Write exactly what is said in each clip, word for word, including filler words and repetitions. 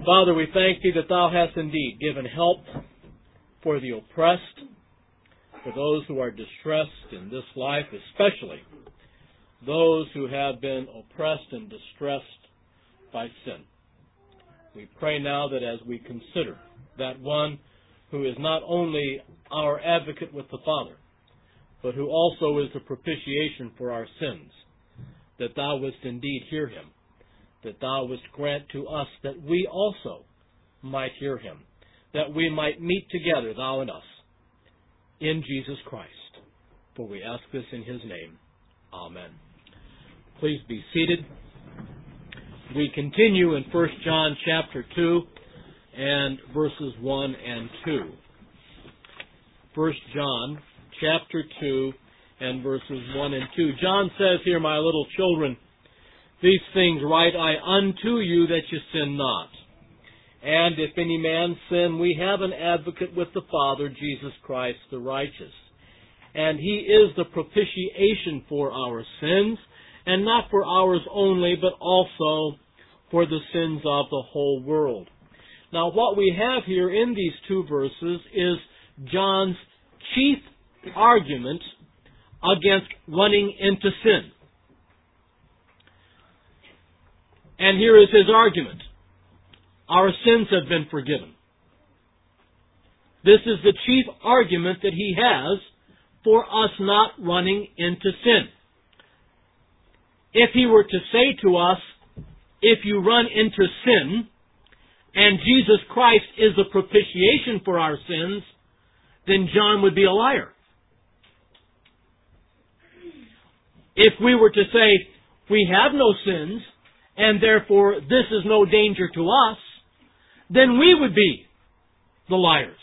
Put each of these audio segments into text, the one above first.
Father, we thank Thee that Thou hast indeed given help for the oppressed, for those who are distressed in this life, especially those who have been oppressed and distressed by sin. We pray now that as we consider that one who is not only our advocate with the Father, but who also is the propitiation for our sins, that Thou wouldst indeed hear him, that Thou wouldst grant to us that we also might hear him, that we might meet together, Thou and us, in Jesus Christ. For we ask this in His name. Amen. Please be seated. We continue in First John chapter two and verses one and two. First John chapter two and verses one and two. John says here, "My little children, these things write I unto you that you sin not. And if any man sin, we have an advocate with the Father, Jesus Christ the righteous. And He is the propitiation for our sins, and not for ours only, but also for the sins of the whole world." Now, what we have here in these two verses is John's chief argument against running into sin. And here is his argument. Our sins have been forgiven. This is the chief argument that he has for us not running into sin. If he were to say to us, if you run into sin, and Jesus Christ is the propitiation for our sins, then John would be a liar. If we were to say, we have no sins, and therefore this is no danger to us, then we would be the liars.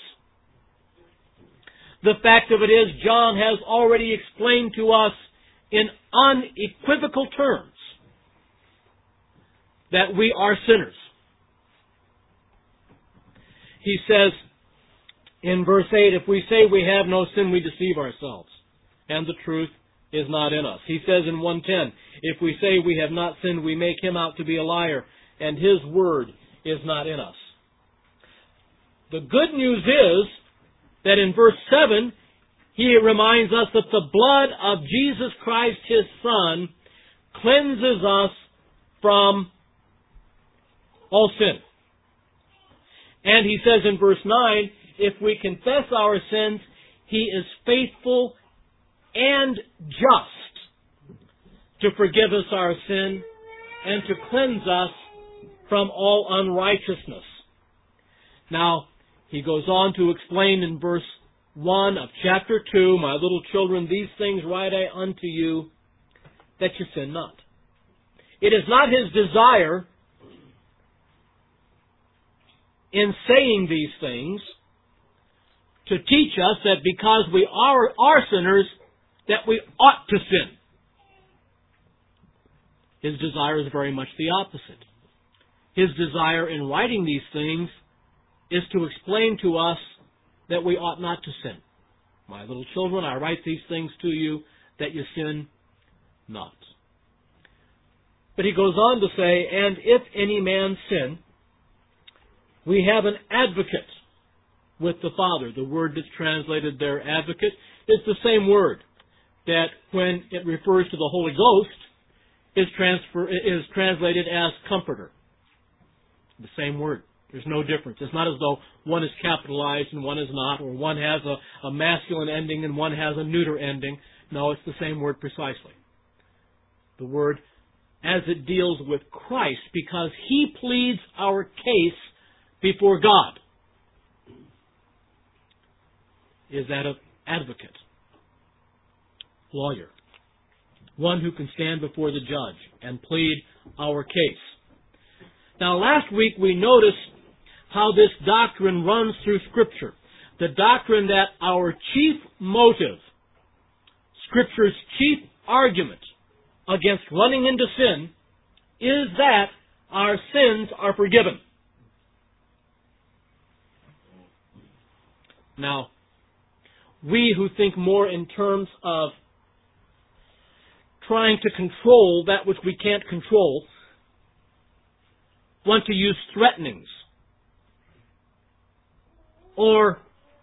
The fact of it is, John has already explained to us in unequivocal terms that we are sinners. He says in verse eight, if we say we have no sin, we deceive ourselves, and the truth is not in us. He says in one ten, if we say we have not sinned, we make him out to be a liar, and his word is not in us. The good news is that in verse seven, he reminds us that the blood of Jesus Christ, His Son, cleanses us from all sin. And he says in verse nine, if we confess our sins, He is faithful and just to forgive us our sin and to cleanse us from all unrighteousness. Now, he goes on to explain in verse one of chapter two, my little children, these things write I unto you, that you sin not. It is not his desire in saying these things to teach us that because we are, are sinners, that we ought to sin. His desire is very much the opposite. His desire in writing these things is to explain to us that we ought not to sin. My little children, I write these things to you that you sin not. But he goes on to say, and if any man sin, we have an advocate with the Father. The word that's translated there, advocate, is the same word that when it refers to the Holy Ghost is, transfer, is translated as comforter. The same word. There's no difference. It's not as though one is capitalized and one is not, or one has a, a masculine ending and one has a neuter ending. No, it's the same word precisely. The word as it deals with Christ, because He pleads our case before God, is that of advocate, lawyer, one who can stand before the judge and plead our case. Now, last week we noticed how this doctrine runs through Scripture. The doctrine that our chief motive, Scripture's chief argument against running into sin, is that our sins are forgiven. Now, we who think more in terms of trying to control that which we can't control want to use threatenings or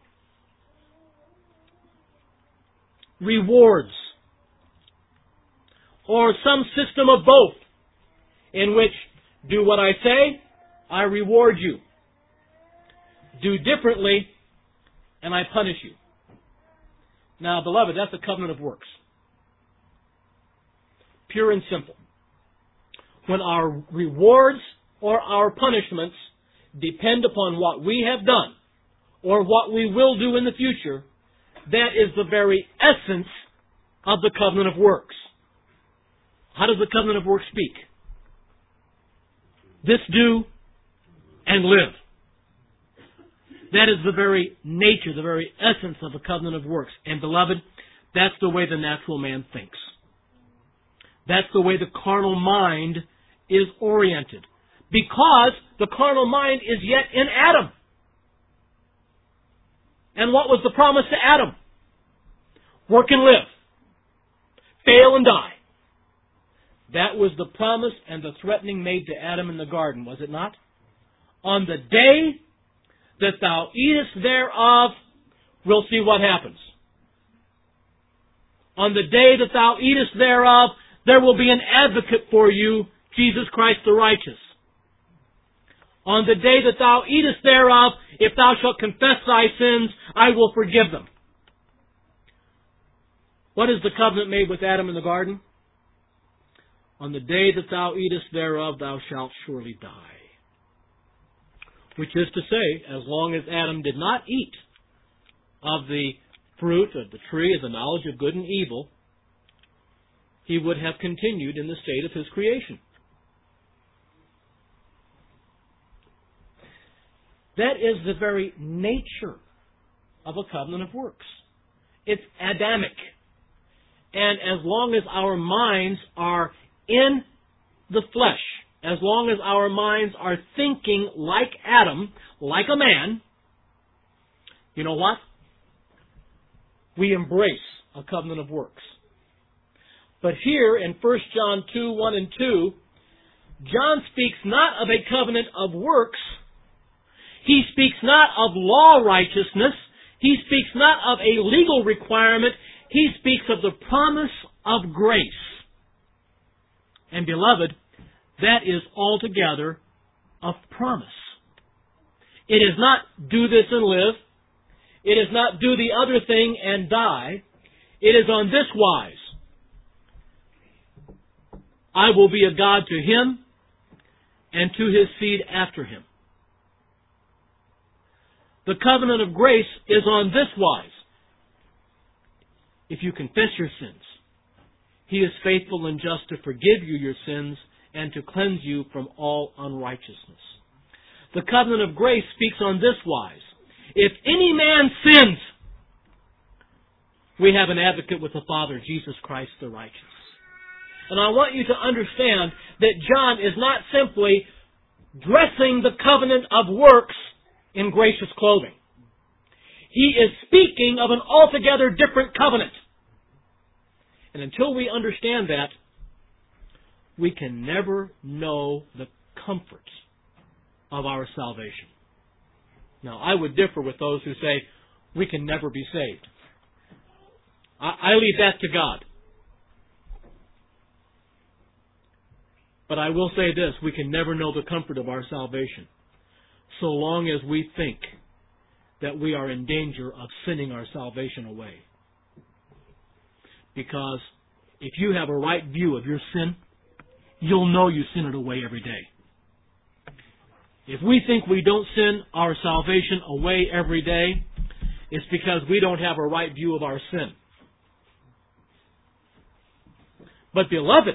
rewards, or some system of both, in which do what I say, I reward you. Do differently, and I punish you. Now, beloved, that's a covenant of works. Pure and simple. When our rewards or our punishments depend upon what we have done or what we will do in the future, that is the very essence of the covenant of works. How does the covenant of works speak? This do and live. That is the very nature, the very essence of the covenant of works. And beloved, that's the way the natural man thinks. That's the way the carnal mind is oriented. Because the carnal mind is yet in Adam. And what was the promise to Adam? Work and live. Fail and die. That was the promise and the threatening made to Adam in the garden, was it not? On the day that thou eatest thereof, we'll see what happens. On the day that thou eatest thereof, there will be an advocate for you, Jesus Christ the righteous. On the day that thou eatest thereof, if thou shalt confess thy sins, I will forgive them. What is the covenant made with Adam in the garden? On the day that thou eatest thereof, thou shalt surely die. Which is to say, as long as Adam did not eat of the fruit of the tree of the knowledge of good and evil, he would have continued in the state of his creation. That is the very nature of a covenant of works. It's Adamic. And as long as our minds are in the flesh, as long as our minds are thinking like Adam, like a man, you know what? We embrace a covenant of works. But here in First John two, one and two, John speaks not of a covenant of works. He speaks not of law righteousness. He speaks not of a legal requirement. He speaks of the promise of grace. And beloved, that is altogether a promise. It is not do this and live. It is not do the other thing and die. It is on this wise. I will be a God to him and to his seed after him. The covenant of grace is on this wise. If you confess your sins, he is faithful and just to forgive you your sins and to cleanse you from all unrighteousness. The covenant of grace speaks on this wise. If any man sins, we have an advocate with the Father, Jesus Christ the righteous. And I want you to understand that John is not simply dressing the covenant of works in gracious clothing. He is speaking of an altogether different covenant. And until we understand that, we can never know the comfort of our salvation. Now, I would differ with those who say we can never be saved. I, I leave that to God. But I will say this, we can never know the comfort of our salvation so long as we think that we are in danger of sinning our salvation away. Because if you have a right view of your sin, you'll know you sin it away every day. If we think we don't sin our salvation away every day, it's because we don't have a right view of our sin. But beloved,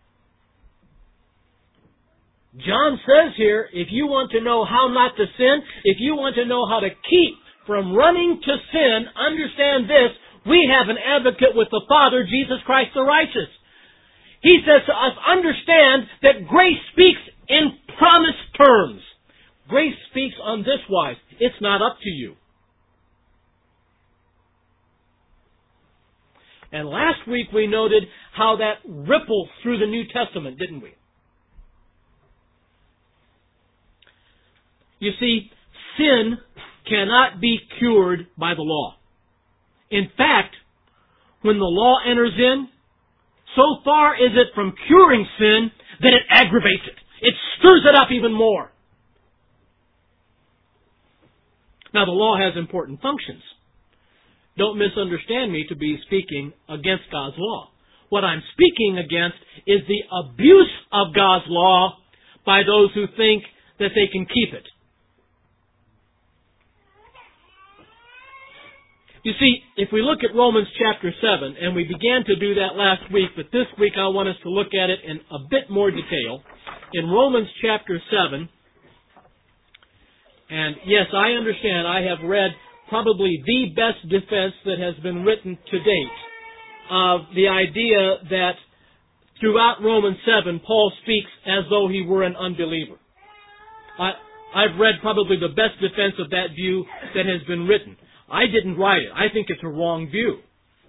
John says here, if you want to know how not to sin, if you want to know how to keep from running to sin, understand this, we have an advocate with the Father, Jesus Christ the righteous. He says to us, understand that grace speaks in promise terms. Grace speaks on this wise. It's not up to you. And last week we noted how that ripples through the New Testament, didn't we? You see, sin cannot be cured by the law. In fact, when the law enters in, so far is it from curing sin that it aggravates it. It stirs it up even more. Now, the law has important functions. Don't misunderstand me to be speaking against God's law. What I'm speaking against is the abuse of God's law by those who think that they can keep it. You see, if we look at Romans chapter seven, and we began to do that last week, but this week I want us to look at it in a bit more detail. In Romans chapter seven, and yes, I understand, I have read probably the best defense that has been written to date of the idea that throughout Romans seven, Paul speaks as though he were an unbeliever. I, I've read probably the best defense of that view that has been written. I didn't write it. I think it's a wrong view.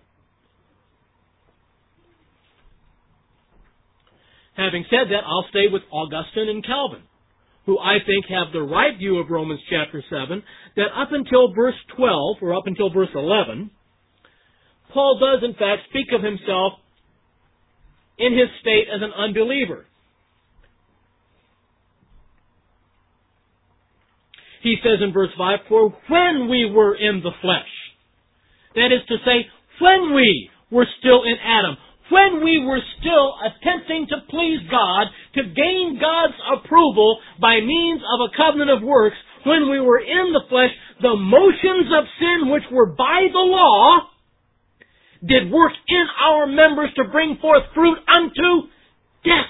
Having said that, I'll stay with Augustine and Calvin, who I think have the right view of Romans chapter seven, that up until verse twelve, or up until verse eleven, Paul does in fact speak of himself in his state as an unbeliever. He says in verse five, "For when we were in the flesh," that is to say, when we were still in Adam, when we were still attempting to please God, to gain God's approval by means of a covenant of works, when we were in the flesh, the motions of sin which were by the law did work in our members to bring forth fruit unto death.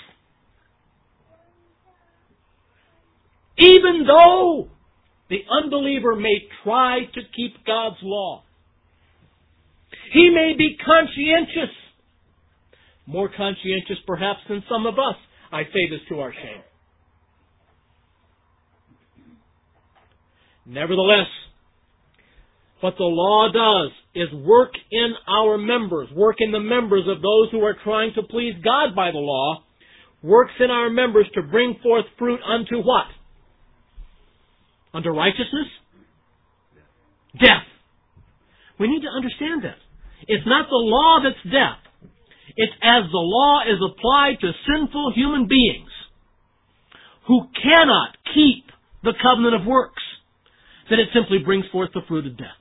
Even though the unbeliever may try to keep God's law, he may be conscientious, more conscientious perhaps than some of us. I say this to our shame. Nevertheless, what the law does is work in our members, work in the members of those who are trying to please God by the law, works in our members to bring forth fruit unto what? Unto righteousness? Death. We need to understand that. It's not the law that's death. It's as the law is applied to sinful human beings who cannot keep the covenant of works, that it simply brings forth the fruit of death.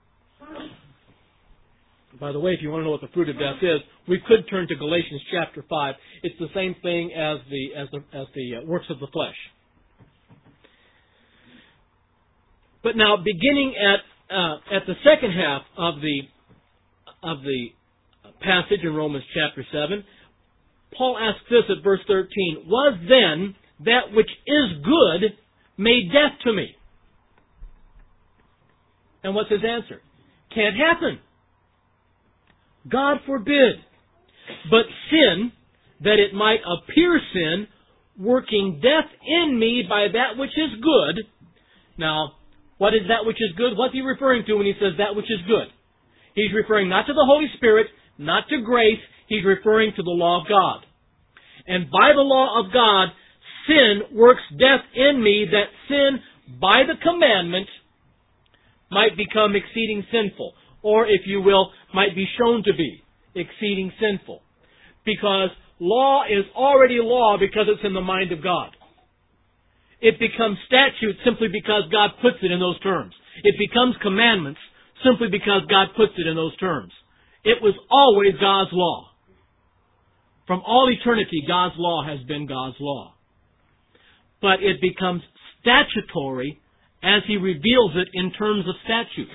By the way, if you want to know what the fruit of death is, we could turn to Galatians chapter five. It's the same thing as the as the as the uh, works of the flesh. But now, beginning at uh, at the second half of the of the passage in Romans chapter seven, Paul asks this at verse thirteen: "Was then that which is good made death to me?" And what's his answer? Can't happen. God forbid. But sin, that it might appear sin, working death in me by that which is good. Now, what is that which is good? What's he referring to when he says that which is good? He's referring not to the Holy Spirit, not to grace. He's referring to the law of God. And by the law of God, sin works death in me, that sin, by the commandment, might become exceeding sinful. Or, if you will, might be shown to be exceeding sinful. Because law is already law because it's in the mind of God. It becomes statute simply because God puts it in those terms. It becomes commandments simply because God puts it in those terms. It was always God's law. From all eternity, God's law has been God's law. But it becomes statutory as He reveals it in terms of statutes.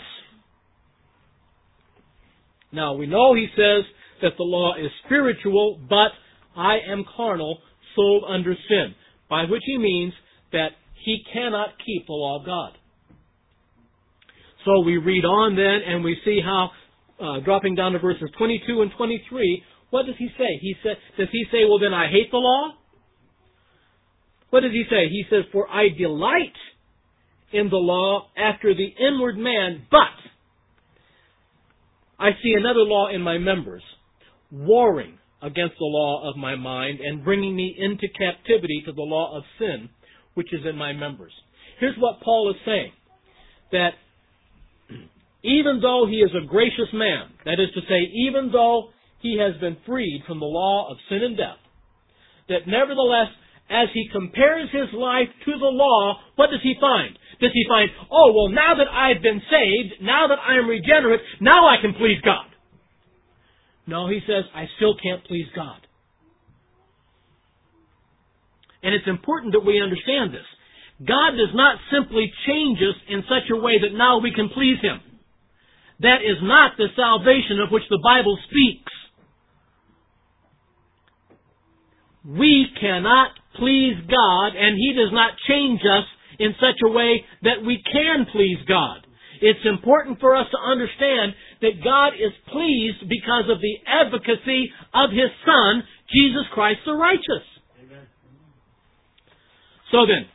Now, we know He says that the law is spiritual, but I am carnal, sold under sin, by which He means that He cannot keep the law of God. So we read on then, and we see how, uh, dropping down to verses twenty-two and twenty-three, what does He say? He says, does He say, well then I hate the law? What does He say? He says, for I delight in the law after the inward man, but I see another law in my members, warring against the law of my mind and bringing me into captivity to the law of sin, which is in my members. Here's what Paul is saying. that even though he is a gracious man, that is to say, even though he has been freed from the law of sin and death, that nevertheless, as he compares his life to the law, what does he find? Does he find, oh, well, now that I've been saved, now that I am regenerate, now I can please God? No, he says, I still can't please God. And it's important that we understand this. God does not simply change us in such a way that now we can please Him. That is not the salvation of which the Bible speaks. We cannot please God, and He does not change us in such a way that we can please God. It's important for us to understand that God is pleased because of the advocacy of His Son, Jesus Christ the righteous. Amen. So then,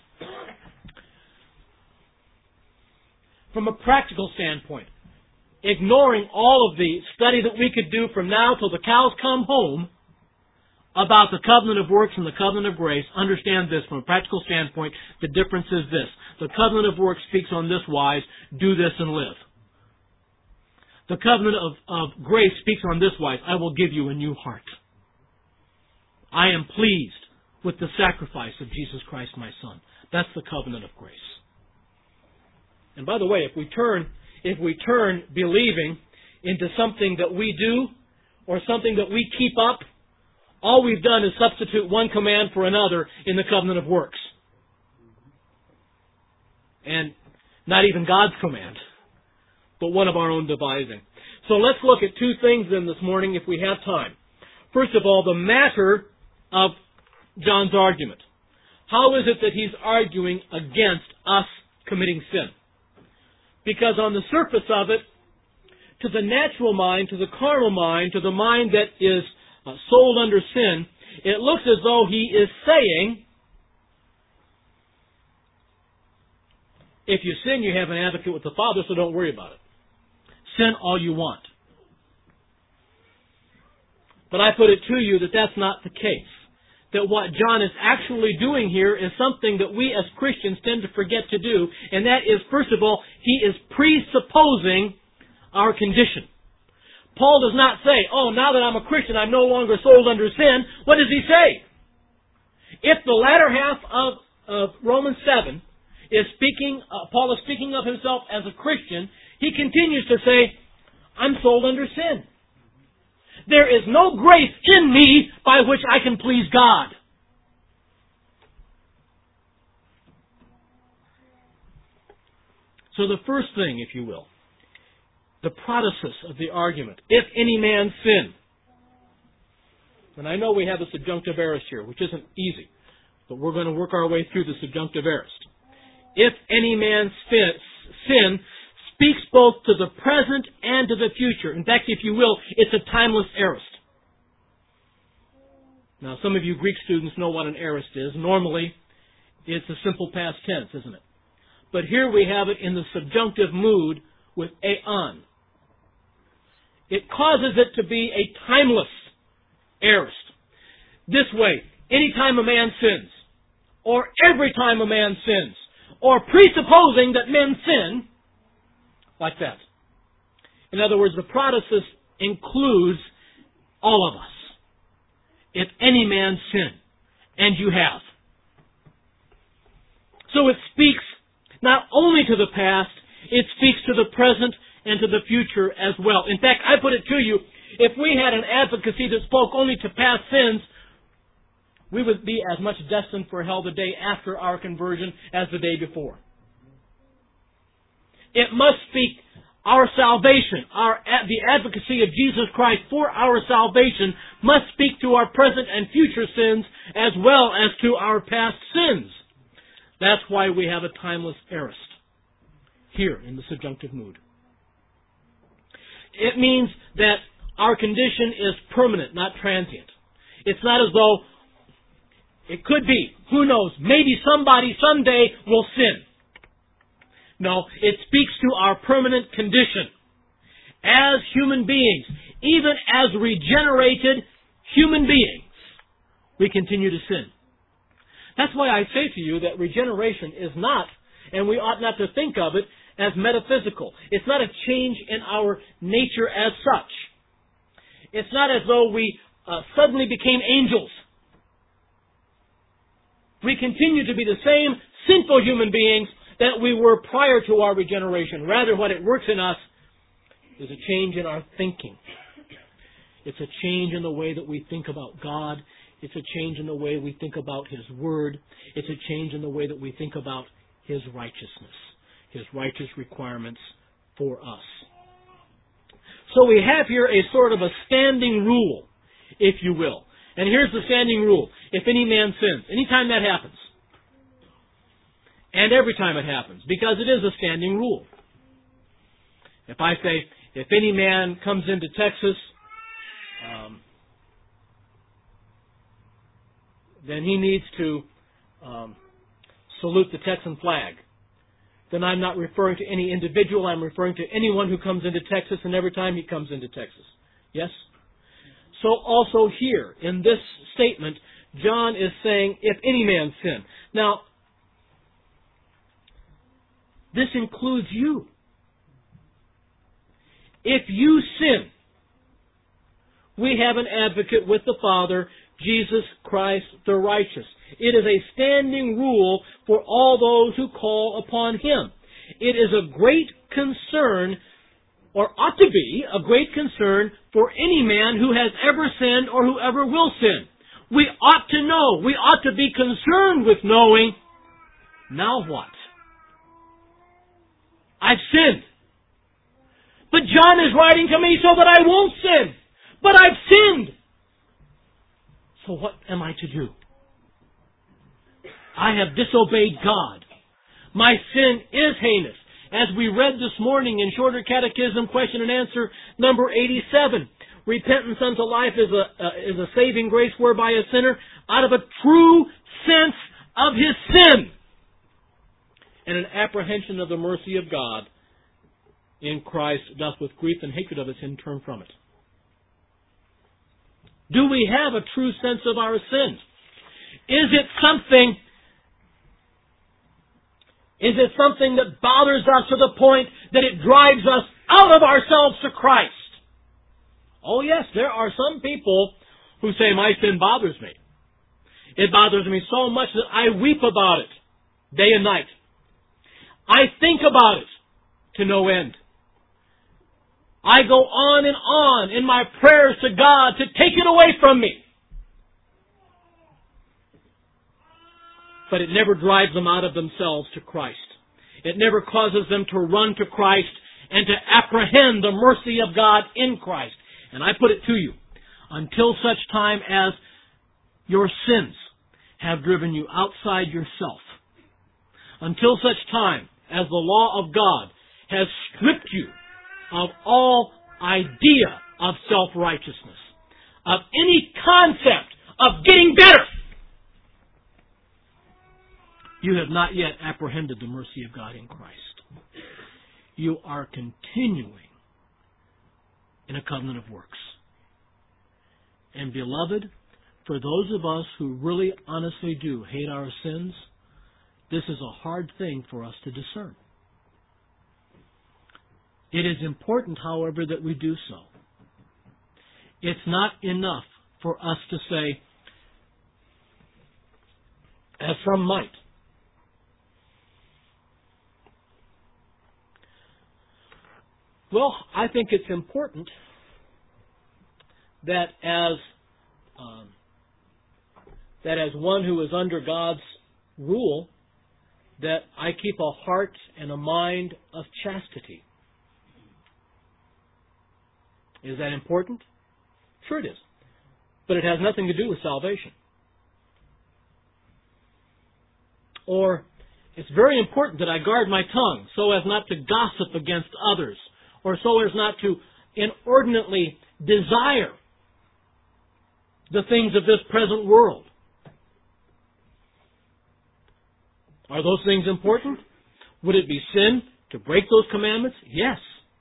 from a practical standpoint, ignoring all of the study that we could do from now till the cows come home about the covenant of works and the covenant of grace, understand this from a practical standpoint. The difference is this. The covenant of works speaks on this wise, do this and live. The covenant of, of grace speaks on this wise, I will give you a new heart. I am pleased with the sacrifice of Jesus Christ my Son. That's the covenant of grace. And by the way, if we turn, if we turn believing into something that we do or something that we keep up, all we've done is substitute one command for another in the covenant of works. And not even God's command, but one of our own devising. So let's look at two things then this morning if we have time. First of all, the matter of John's argument. How is it that he's arguing against us committing sin? Because on the surface of it, to the natural mind, to the carnal mind, to the mind that is uh, sold under sin, it looks as though he is saying, if you sin, you have an advocate with the Father, so don't worry about it. Sin all you want. But I put it to you that that's not the case. That what John is actually doing here is something that we as Christians tend to forget to do, and that is, first of all, he is presupposing our condition. Paul does not say, oh, now that I'm a Christian, I'm no longer sold under sin. What does he say? If the latter half of, of Romans seven is speaking, uh, Paul is speaking of himself as a Christian, he continues to say, I'm sold under sin. There is no grace in me by which I can please God. So the first thing, if you will, the protasis of the argument, if any man sin. And I know we have a subjunctive aorist here, which isn't easy, but we're going to work our way through the subjunctive aorist. If any man sin, speaks both to the present and to the future. In fact, if you will, it's a timeless aorist. Now, some of you Greek students know what an aorist is. Normally, it's a simple past tense, isn't it? But here we have it in the subjunctive mood with aeon. It causes it to be a timeless aorist. This way, any time a man sins, or every time a man sins, or presupposing that men sin, like that. In other words, the protasis includes all of us. If any man sin, and you have. So it speaks not only to the past, it speaks to the present and to the future as well. In fact, I put it to you, if we had an advocacy that spoke only to past sins, we would be as much destined for hell the day after our conversion as the day before. It must speak our salvation, our the advocacy of Jesus Christ for our salvation must speak to our present and future sins as well as to our past sins. That's why we have a timeless aorist here in the subjunctive mood. It means that our condition is permanent, not transient. It's not as though it could be, who knows, maybe somebody someday will sin. No, it speaks to our permanent condition. As human beings, even as regenerated human beings, we continue to sin. That's why I say to you that regeneration is not, and we ought not to think of it as metaphysical. It's not a change in our nature as such. It's not as though we uh, suddenly became angels. We continue to be the same sinful human beings that we were prior to our regeneration. Rather, what it works in us is a change in our thinking. It's a change in the way that we think about God. It's a change in the way we think about His Word. It's a change in the way that we think about His righteousness, His righteous requirements for us. So we have here a sort of a standing rule, if you will. And here's the standing rule. If any man sins, anytime that happens, and every time it happens, because it is a standing rule. If I say, if any man comes into Texas, um, then he needs to um, salute the Texan flag, then I'm not referring to any individual. I'm referring to anyone who comes into Texas and every time he comes into Texas. Yes? So also here, in this statement, John is saying, if any man sin. Now, this includes you. If you sin, we have an advocate with the Father, Jesus Christ the righteous. It is a standing rule for all those who call upon Him. It is a great concern, or ought to be a great concern, for any man who has ever sinned or who ever will sin. We ought to know, we ought to be concerned with knowing, now what? I've sinned. But John is writing to me so that I won't sin. But I've sinned. So what am I to do? I have disobeyed God. My sin is heinous. As we read this morning in Shorter Catechism, question and answer number eighty-seven. Repentance unto life is a, uh, is a saving grace whereby a sinner, out of a true sense of his sin, and an apprehension of the mercy of God in Christ, doth with grief and hatred of his sin turn from it. Do we have a true sense of our sin? Is it something, is it something that bothers us to the point that it drives us out of ourselves to Christ? Oh yes, there are some people who say, my sin bothers me. It bothers me so much that I weep about it day and night. I think about it to no end. I go on and on in my prayers to God to take it away from me. But it never drives them out of themselves to Christ. It never causes them to run to Christ and to apprehend the mercy of God in Christ. And I put it to you, until such time as your sins have driven you outside yourself, until such time as the law of God has stripped you of all idea of self-righteousness, of any concept of getting better, you have not yet apprehended the mercy of God in Christ. You are continuing in a covenant of works. And beloved, for those of us who really honestly do hate our sins, this is a hard thing for us to discern. It is important, however, that we do so. It's not enough for us to say, as some might, well, I think it's important that as um, that as one who is under God's rule, that I keep a heart and a mind of chastity. Is that important? Sure it is. But it has nothing to do with salvation. Or, it's very important that I guard my tongue so as not to gossip against others, or so as not to inordinately desire the things of this present world. Are those things important? Would it be sin to break those commandments? Yes.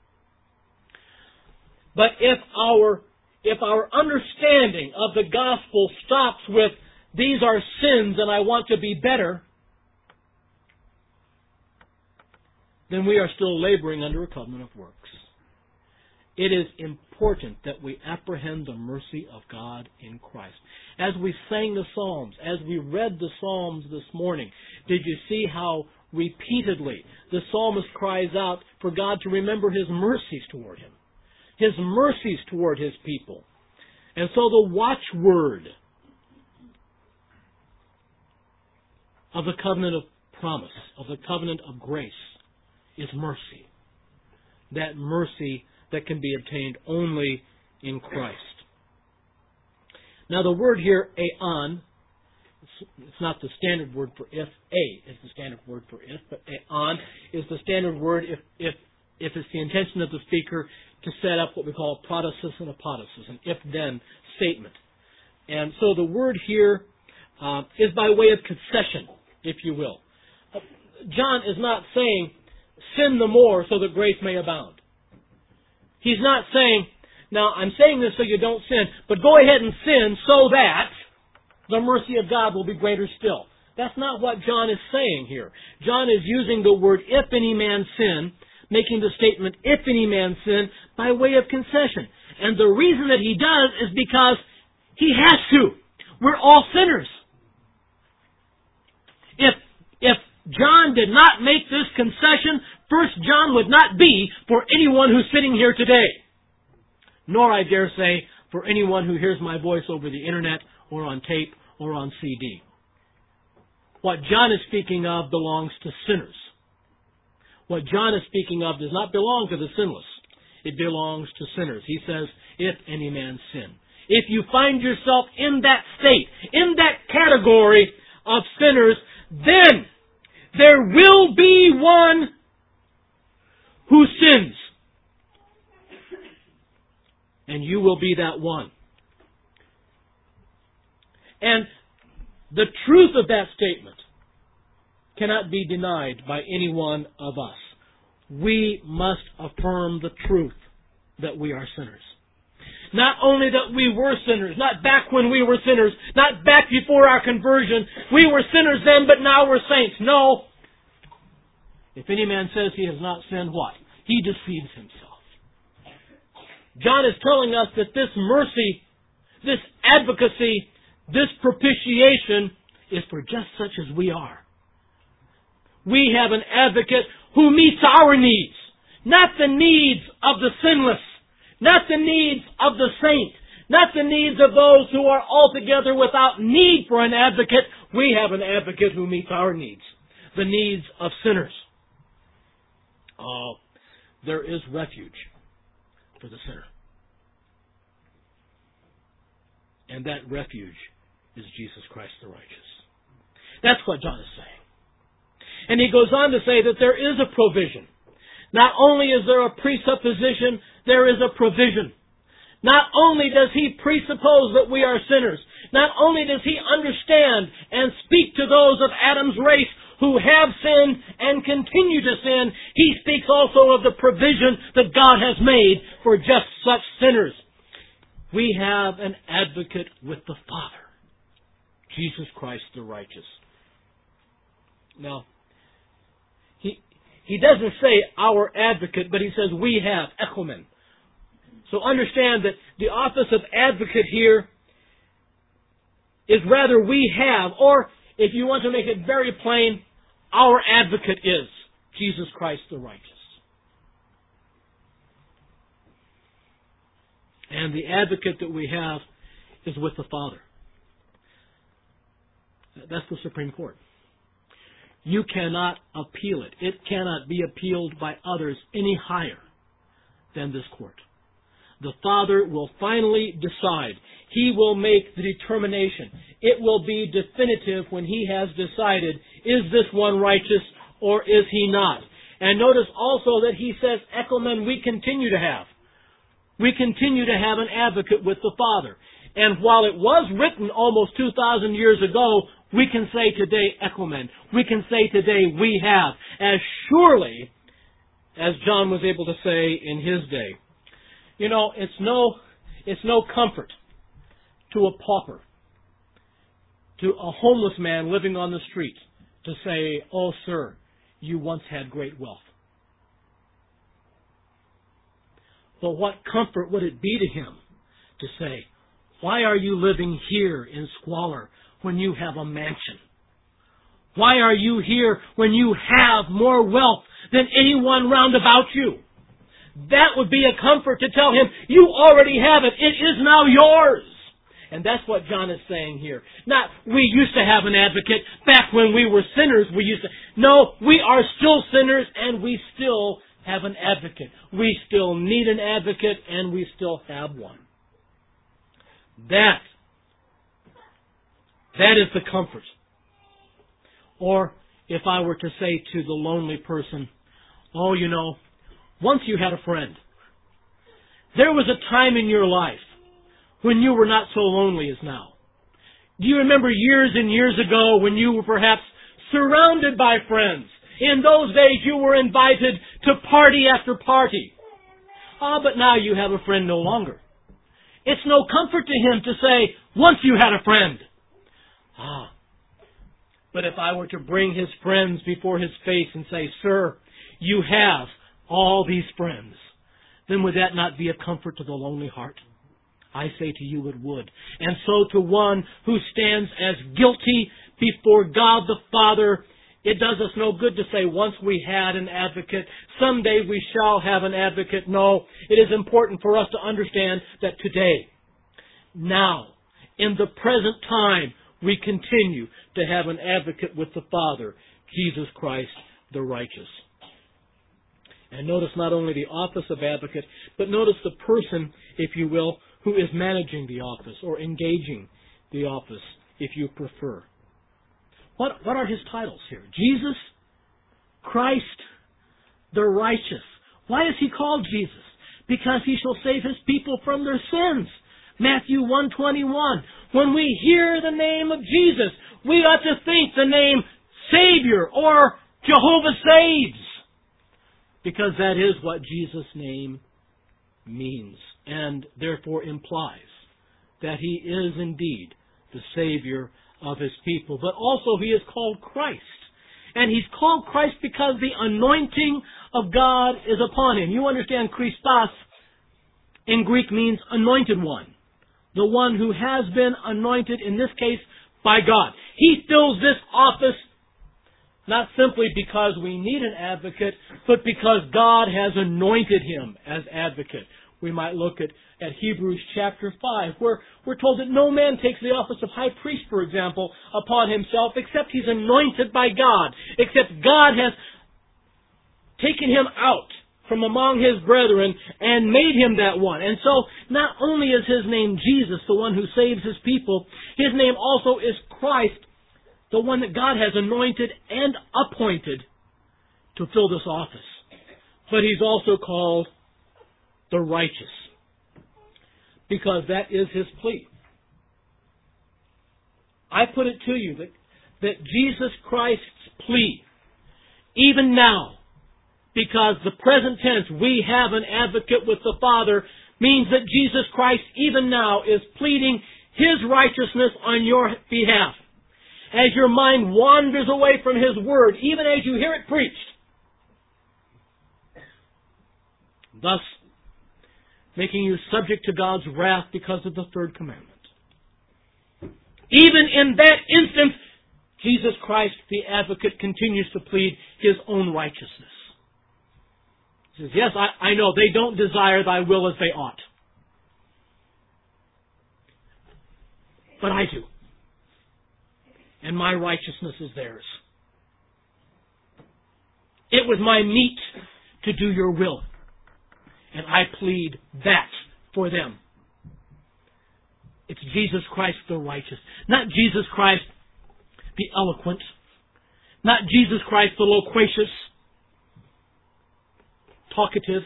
But if our if our understanding of the gospel stops with, these are sins and I want to be better, then we are still laboring under a covenant of works. It is important that we apprehend the mercy of God in Christ. As we sang the Psalms, as we read the Psalms this morning, did you see how repeatedly the psalmist cries out for God to remember His mercies toward him, His mercies toward His people? And so the watchword of the covenant of promise, of the covenant of grace, is mercy. That mercy that can be obtained only in Christ. Now the word here, aeon, it's not the standard word for if. A is the standard word for if, but aeon is the standard word if, if, if it's the intention of the speaker to set up what we call a protasis and apodosis, an if-then statement. And so the word here uh, is by way of concession, if you will. Uh, John is not saying, sin the more so that grace may abound. He's not saying, now I'm saying this so you don't sin, but go ahead and sin so that the mercy of God will be greater still. That's not what John is saying here. John is using the word if any man sin, making the statement if any man sin by way of concession. And the reason that he does is because he has to. We're all sinners. If, if John did not make this concession, First John would not be for anyone who's sitting here today. Nor, I dare say, for anyone who hears my voice over the internet or on tape or on C D. What John is speaking of belongs to sinners. What John is speaking of does not belong to the sinless. It belongs to sinners. He says, if any man sin. If you find yourself in that state, in that category of sinners, then there will be one who sins. And you will be that one. And the truth of that statement cannot be denied by any one of us. We must affirm the truth that we are sinners. Not only that we were sinners, not back when we were sinners, not back before our conversion, we were sinners then, but now we're saints. No. If any man says he has not sinned, what? He deceives himself. John is telling us that this mercy, this advocacy, this propitiation is for just such as we are. We have an advocate who meets our needs, not the needs of the sinless, not the needs of the saint, not the needs of those who are altogether without need for an advocate. We have an advocate who meets our needs, the needs of sinners. Oh, there is refuge for the sinner. And that refuge is Jesus Christ the righteous. That's what John is saying. And he goes on to say that there is a provision. Not only is there a presupposition, there is a provision. Not only does he presuppose that we are sinners, not only does he understand and speak to those of Adam's race who have sinned and continue to sin, he speaks also of the provision that God has made for just such sinners. We have an advocate with the Father, Jesus Christ the righteous. Now, he he doesn't say our advocate, but he says we have, echomen. So understand that the office of advocate here is rather we have, or if you want to make it very plain, our advocate is Jesus Christ the righteous. And the advocate that we have is with the Father. That's the Supreme Court. You cannot appeal it. It cannot be appealed by others any higher than this court. The Father will finally decide. He will make the determination. It will be definitive when He has decided, is this one righteous or is he not? And notice also that He says, echomen, we continue to have. We continue to have an advocate with the Father. And while it was written almost two thousand years ago, we can say today, echomen. We can say today, we have. As surely as John was able to say in his day. You know, it's no, it's no comfort to a pauper, to a homeless man living on the street, to say, oh, sir, you once had great wealth. But what comfort would it be to him to say, why are you living here in squalor when you have a mansion? Why are you here when you have more wealth than anyone round about you? That would be a comfort to tell him, you already have it. It is now yours. And that's what John is saying here. Not, we used to have an advocate. Back when we were sinners, we used to... No, we are still sinners, and we still have an advocate. We still need an advocate, and we still have one. That, that is the comfort. Or, if I were to say to the lonely person, oh, you know, once you had a friend. There was a time in your life when you were not so lonely as now. Do you remember years and years ago when you were perhaps surrounded by friends? In those days you were invited to party after party. Ah, but now you have a friend no longer. It's no comfort to him to say, once you had a friend. Ah, but if I were to bring his friends before his face and say, sir, you have all these friends, then would that not be a comfort to the lonely heart? I say to you it would. And so to one who stands as guilty before God the Father, it does us no good to say once we had an advocate, someday we shall have an advocate. No, it is important for us to understand that today, now, in the present time, we continue to have an advocate with the Father, Jesus Christ the righteous. And notice not only the office of advocate, but notice the person, if you will, who is managing the office or engaging the office, if you prefer. What, what are his titles here? Jesus, Christ, the righteous. Why is he called Jesus? Because he shall save his people from their sins. Matthew one twenty-one. When we hear the name of Jesus, we ought to think the name Savior or Jehovah Saves. Because that is what Jesus' name means, and therefore implies that he is indeed the Savior of his people. But also he is called Christ. And he's called Christ because the anointing of God is upon him. You understand, Christos in Greek means anointed one. The one who has been anointed, in this case, by God. He fills this office not simply because we need an advocate, but because God has anointed him as advocate. We might look at, at Hebrews chapter five, where we're told that no man takes the office of high priest, for example, upon himself, except he's anointed by God, except God has taken him out from among his brethren and made him that one. And so, not only is his name Jesus, the one who saves his people, his name also is Christ, the one that God has anointed and appointed to fill this office. But he's also called the righteous, because that is his plea. I put it to you that, that Jesus Christ's plea, even now, because the present tense, we have an advocate with the Father, means that Jesus Christ, even now, is pleading his righteousness on your behalf. As your mind wanders away from his word, even as you hear it preached. Thus, making you subject to God's wrath because of the third commandment. Even in that instance, Jesus Christ, the advocate, continues to plead his own righteousness. He says, yes, I, I know they don't desire thy will as they ought. But I do. And my righteousness is theirs. It was my meat to do your will. And I plead that for them. It's Jesus Christ the righteous. Not Jesus Christ the eloquent. Not Jesus Christ the loquacious, talkative.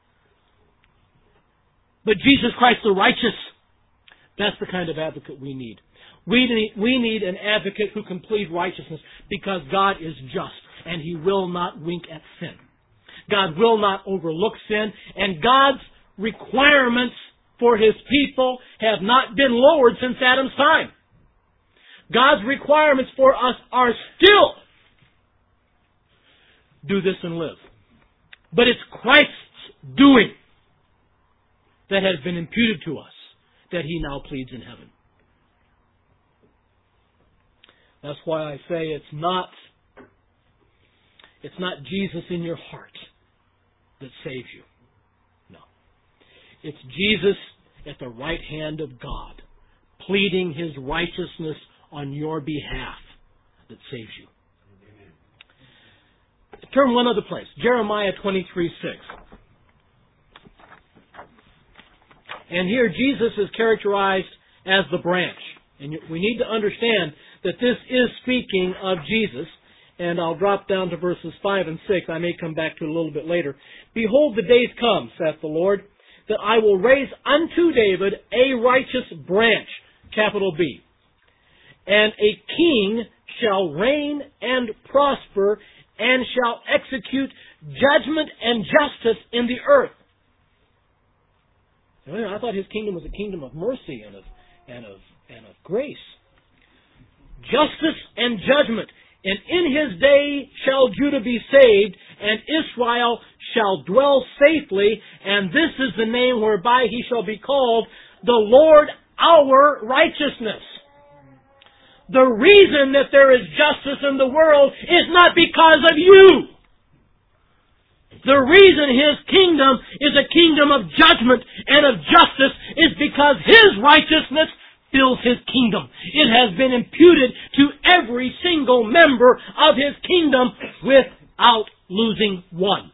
But Jesus Christ the righteous. That's the kind of advocate we need. We need, we need an advocate who can plead righteousness because God is just and he will not wink at sin. God will not overlook sin, and God's requirements for his people have not been lowered since Adam's time. God's requirements for us are still do this and live. But it's Christ's doing. that has been imputed to us that He now pleads in heaven. That's why I say it's not, it's not Jesus in your heart that saves you. No. It's Jesus at the right hand of God, pleading His righteousness on your behalf that saves you. Turn one other place. Jeremiah twenty-three six. And here Jesus is characterized as the branch. And we need to understand that this is speaking of Jesus. And I'll drop down to verses five and six. I may come back to it a little bit later. Behold, the days come, saith the Lord, that I will raise unto David a righteous branch, capital B. And a king shall reign and prosper, and shall execute judgment and justice in the earth. I thought His kingdom was a kingdom of mercy and of and of and of grace. Justice and judgment. And in His day shall Judah be saved, and Israel shall dwell safely, and this is the name whereby He shall be called, the Lord our righteousness. The reason that there is justice in the world is not because of you. The reason His kingdom is a kingdom of judgment and of justice is because His righteousness fills His kingdom. It has been imputed to every single member of His kingdom without losing one.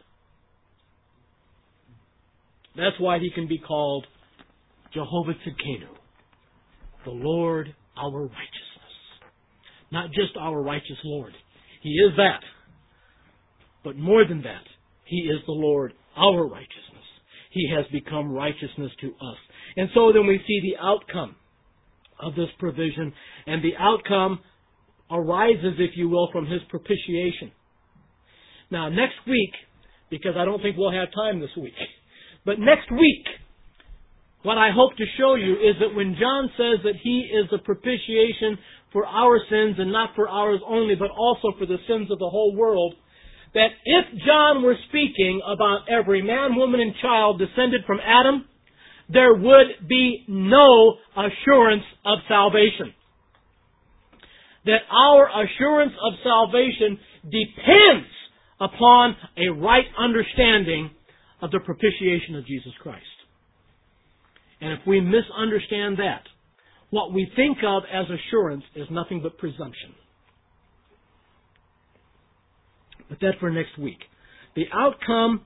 That's why He can be called Jehovah Tzidkenu, the Lord our righteousness. Not just our righteous Lord. He is that. But more than that, He is the Lord our righteousness. He has become righteousness to us. And so then we see the outcome of this provision, and the outcome arises, if you will, from His propitiation. Now, next week, because I don't think we'll have time this week, but next week, what I hope to show you is that when John says that He is the propitiation for our sins, and not for ours only, but also for the sins of the whole world, that if John were speaking about every man, woman, and child descended from Adam, there would be no assurance of salvation. That our assurance of salvation depends upon a right understanding of the propitiation of Jesus Christ. And if we misunderstand that, what we think of as assurance is nothing but presumption. But that for next week. The outcome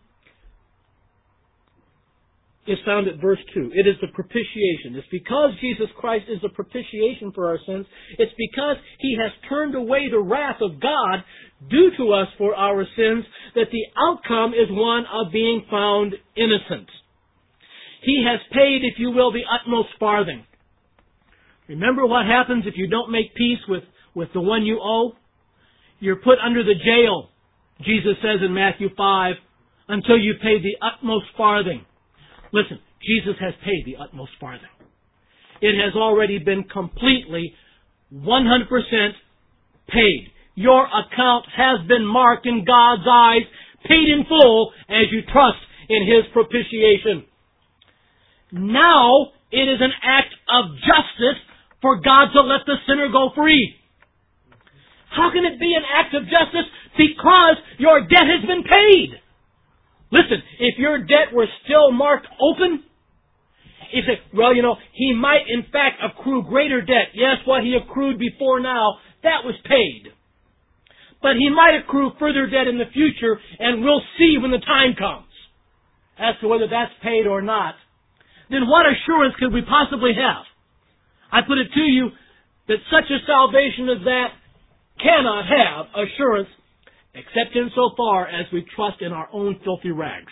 is found at verse two. It is the propitiation. It's because Jesus Christ is the propitiation for our sins. It's because He has turned away the wrath of God due to us for our sins that the outcome is one of being found innocent. He has paid, if you will, the utmost farthing. Remember what happens if you don't make peace with, with the one you owe? You're put under the jail, Jesus says in Matthew five, until you pay the utmost farthing. Listen, Jesus has paid the utmost farthing. It has already been completely, one hundred percent paid. Your account has been marked in God's eyes, paid in full as you trust in His propitiation. Now, it is an act of justice for God to let the sinner go free. How can it be an act of justice? Because your debt has been paid. Listen, if your debt were still marked open, you say, well, you know, he might in fact accrue greater debt. Yes, what he accrued before now, that was paid. But he might accrue further debt in the future, and we'll see when the time comes as to whether that's paid or not. Then what assurance could we possibly have? I put it to you that such a salvation as that cannot have assurance except insofar as we trust in our own filthy rags.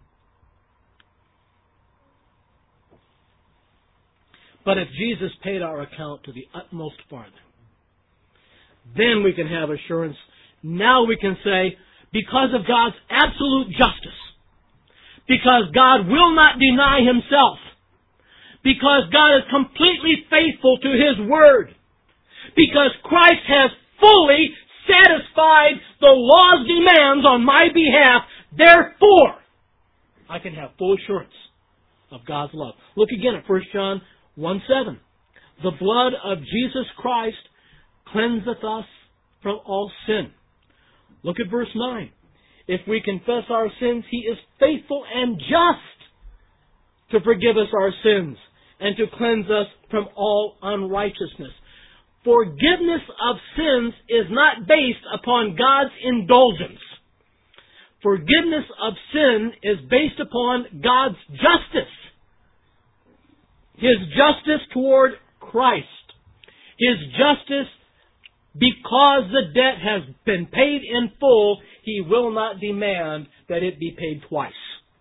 But if Jesus paid our account to the utmost farthing, then we can have assurance. Now we can say, because of God's absolute justice, because God will not deny Himself, because God is completely faithful to His Word, because Christ has fully satisfied the law's demands on my behalf, therefore, I can have full assurance of God's love. Look again at First John one seven. The blood of Jesus Christ cleanseth us from all sin. Look at verse nine. If we confess our sins, He is faithful and just to forgive us our sins and to cleanse us from all unrighteousness. Forgiveness of sins is not based upon God's indulgence. Forgiveness of sin is based upon God's justice. His justice toward Christ. His justice because the debt has been paid in full, He will not demand that it be paid twice.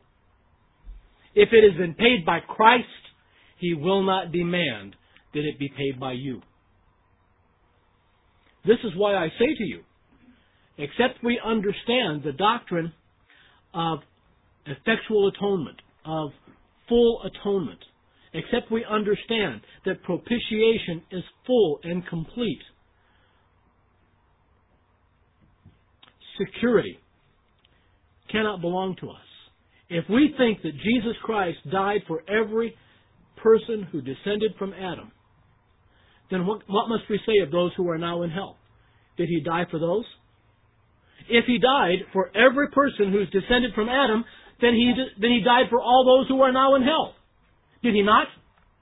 If it has been paid by Christ, He will not demand that it be paid by you. This is why I say to you, except we understand the doctrine of effectual atonement, of full atonement, except we understand that propitiation is full and complete, security cannot belong to us. If we think that Jesus Christ died for every person who descended from Adam, then what, what must we say of those who are now in hell? Did He die for those? If He died for every person who's descended from Adam, then He, then he died for all those who are now in hell. Did He not?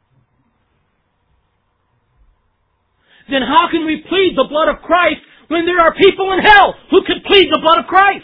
Then how can we plead the blood of Christ when there are people in hell who could plead the blood of Christ?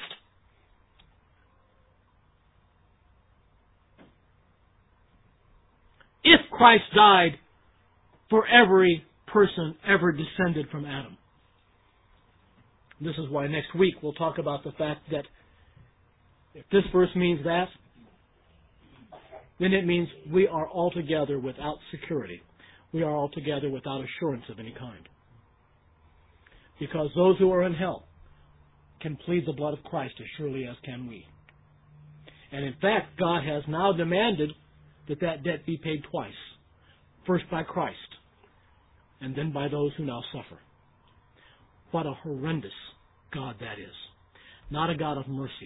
If Christ died for every person ever descended from Adam. This is why next week we'll talk about the fact that if this verse means that, then it means we are altogether without security. We are altogether without assurance of any kind. Because those who are in hell can plead the blood of Christ as surely as can we. And in fact, God has now demanded that that debt be paid twice. First by Christ, and then by those who now suffer. What a horrendous God that is. Not a God of mercy,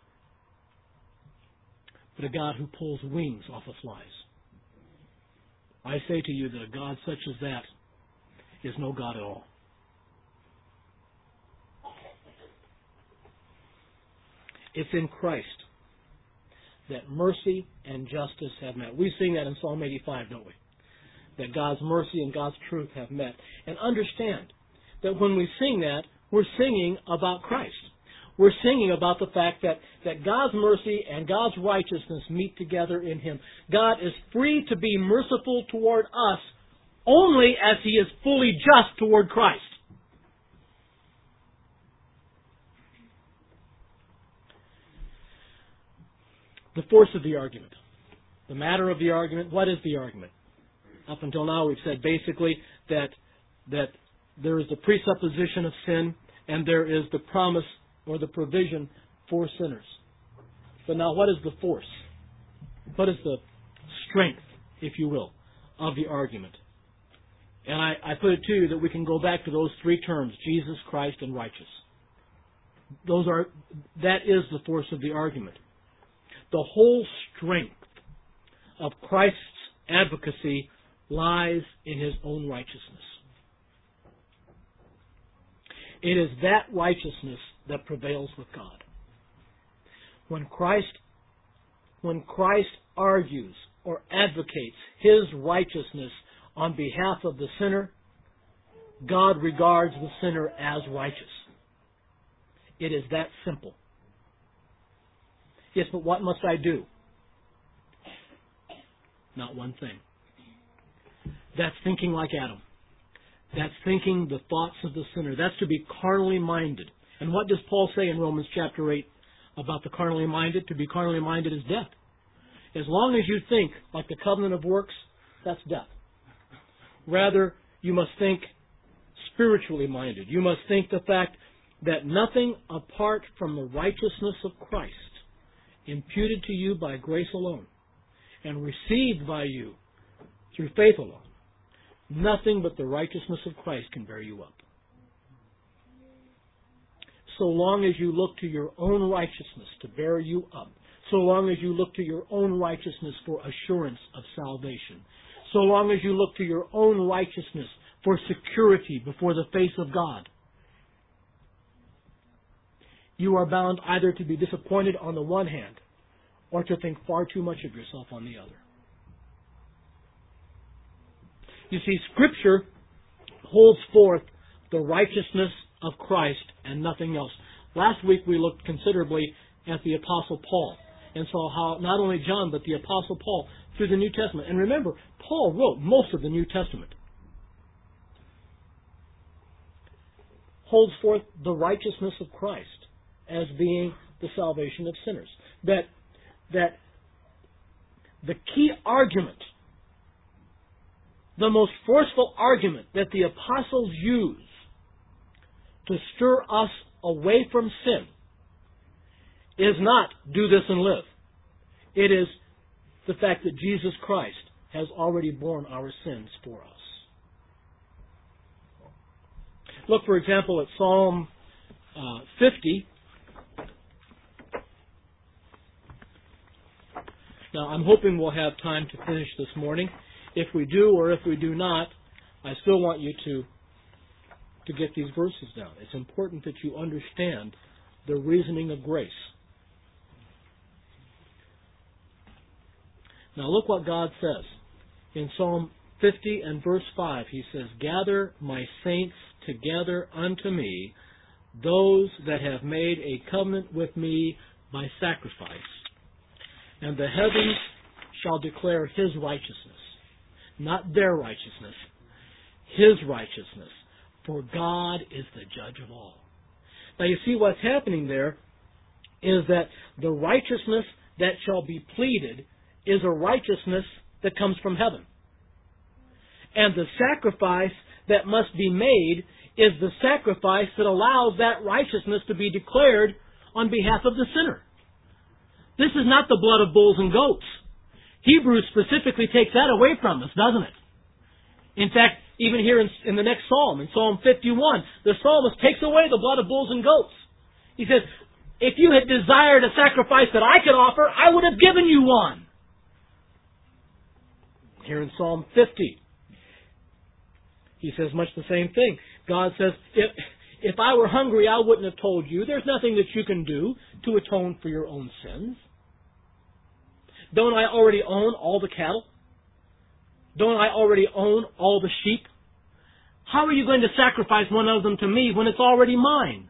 but a God who pulls wings off of flies. I say to you that a God such as that is no God at all. It's in Christ that mercy and justice have met. We sing that in Psalm eighty-five, don't we? That God's mercy and God's truth have met. And understand that when we sing that, we're singing about Christ. We're singing about the fact that, that God's mercy and God's righteousness meet together in Him. God is free to be merciful toward us only as He is fully just toward Christ. The force of the argument. The matter of the argument. What is the argument? Up until now we've said basically that that there is the presupposition of sin and there is the promise or the provision for sinners. But now what is the force? What is the strength, if you will, of the argument? And I, I put it to you that we can go back to those three terms, Jesus, Christ, and righteous. Those are that is the force of the argument. The whole strength of Christ's advocacy lies in His own righteousness. It is that righteousness that prevails with God. When Christ, when Christ argues or advocates His righteousness on behalf of the sinner, God regards the sinner as righteous. It is that simple. Yes, but what must I do? Not one thing. That's thinking like Adam. That's thinking the thoughts of the sinner. That's to be carnally minded. And what does Paul say in Romans chapter eight about the carnally minded? To be carnally minded is death. As long as you think like the covenant of works, that's death. Rather, you must think spiritually minded. You must think the fact that nothing apart from the righteousness of Christ, imputed to you by grace alone, and received by you through faith alone, nothing but the righteousness of Christ can bear you up. So long as you look to your own righteousness to bear you up, so long as you look to your own righteousness for assurance of salvation, so long as you look to your own righteousness for security before the face of God, you are bound either to be disappointed on the one hand or to think far too much of yourself on the other. You see, Scripture holds forth the righteousness of Christ and nothing else. Last week we looked considerably at the Apostle Paul and saw how not only John but the Apostle Paul through the New Testament. And remember, Paul wrote most of the New Testament. Holds forth the righteousness of Christ as being the salvation of sinners. That, that the key argument, the most forceful argument that the apostles use to stir us away from sin is not do this and live. It is the fact that Jesus Christ has already borne our sins for us. Look, for example, at Psalm uh, fifty. Now, I'm hoping we'll have time to finish this morning. If we do, or if we do not, I still want you to, to get these verses down. It's important that you understand the reasoning of grace. Now look what God says. In Psalm fifty and verse five, He says, "Gather my saints together unto me, those that have made a covenant with me by sacrifice. And the heavens shall declare His righteousness." Not their righteousness, His righteousness. For God is the judge of all. Now you see what's happening there is that the righteousness that shall be pleaded is a righteousness that comes from heaven. And the sacrifice that must be made is the sacrifice that allows that righteousness to be declared on behalf of the sinner. This is not the blood of bulls and goats. Hebrews specifically takes that away from us, doesn't it? In fact, even here in, in the next psalm, in Psalm fifty-one, the psalmist takes away the blood of bulls and goats. He says, if you had desired a sacrifice that I could offer, I would have given you one. Here in Psalm fifty, he says much the same thing. God says, if, if I were hungry, I wouldn't have told you. There's nothing that you can do to atone for your own sins. Don't I already own all the cattle? Don't I already own all the sheep? How are you going to sacrifice one of them to me when it's already mine?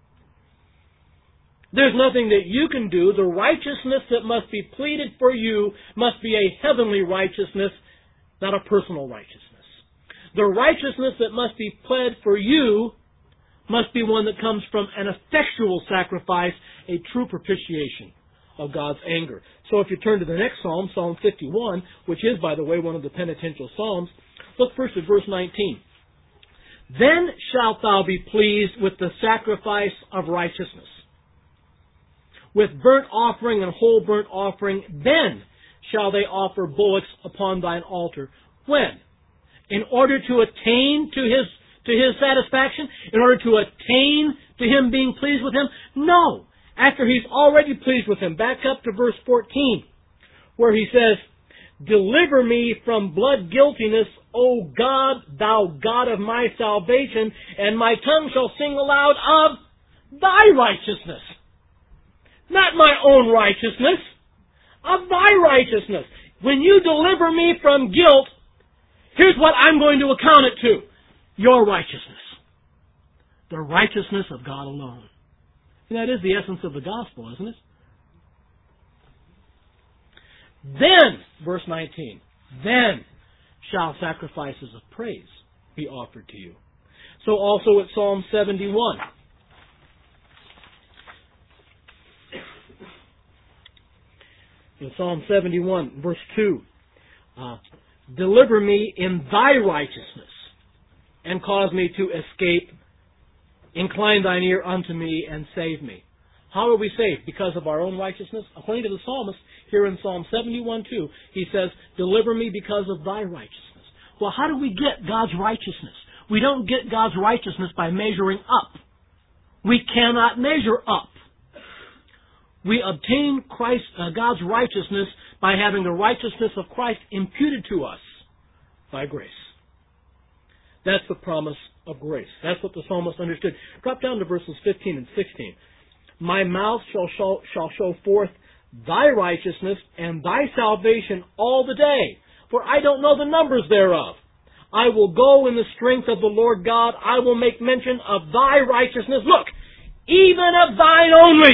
There's nothing that you can do. The righteousness that must be pleaded for you must be a heavenly righteousness, not a personal righteousness. The righteousness that must be pled for you must be one that comes from an effectual sacrifice, a true propitiation of God's anger. So if you turn to the next psalm, Psalm fifty-one, which is, by the way, one of the penitential psalms, look first at verse nineteen. "Then shalt thou be pleased with the sacrifice of righteousness. With burnt offering and whole burnt offering, then shall they offer bullocks upon thine altar." When? In order to attain to His, to His satisfaction? In order to attain to Him being pleased with Him? No. After He's already pleased with him. Back up to verse fourteen, where He says, "Deliver me from blood guiltiness, O God, thou God of my salvation, and my tongue shall sing aloud of thy righteousness." Not my own righteousness, of thy righteousness. When you deliver me from guilt, here's what I'm going to account it to. Your righteousness. The righteousness of God alone. And that is the essence of the gospel, isn't it? Then, verse nineteen, "Then shall sacrifices of praise be offered to you." So also at Psalm seventy-one. In Psalm seventy-one, verse two, uh, "Deliver me in thy righteousness, and cause me to escape. Incline thine ear unto me, and save me." How are we saved? Because of our own righteousness? According to the psalmist, here in Psalm seventy-one two, he says, "Deliver me because of thy righteousness." Well, how do we get God's righteousness? We don't get God's righteousness by measuring up. We cannot measure up. We obtain Christ, uh, God's righteousness by having the righteousness of Christ imputed to us by grace. That's the promise of grace. That's what the psalmist understood. Drop down to verses fifteen and sixteen. My mouth shall show, shall show forth thy righteousness and thy salvation all the day, for I don't know the numbers thereof. I will go in the strength of the Lord God. I will make mention of thy righteousness. Look, even of thine only.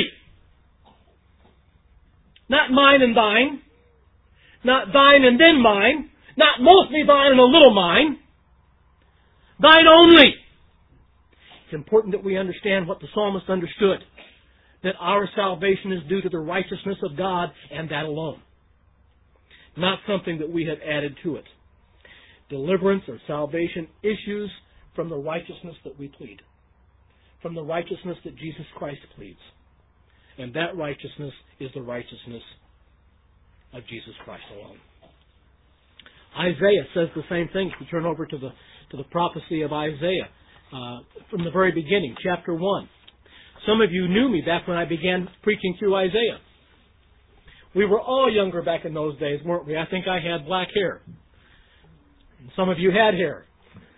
Not mine and thine. Not thine and then mine. Not mostly thine and a little mine. Thine only. It's important that we understand what the psalmist understood. That our salvation is due to the righteousness of God and that alone. Not something that we have added to it. Deliverance or salvation issues from the righteousness that we plead. From the righteousness that Jesus Christ pleads. And that righteousness is the righteousness of Jesus Christ alone. Isaiah says the same thing. If you turn over to the to the prophecy of Isaiah uh, from the very beginning, chapter one. Some of you knew me back when I began preaching through Isaiah. We were all younger back in those days, weren't we? I think I had black hair. And some of you had hair.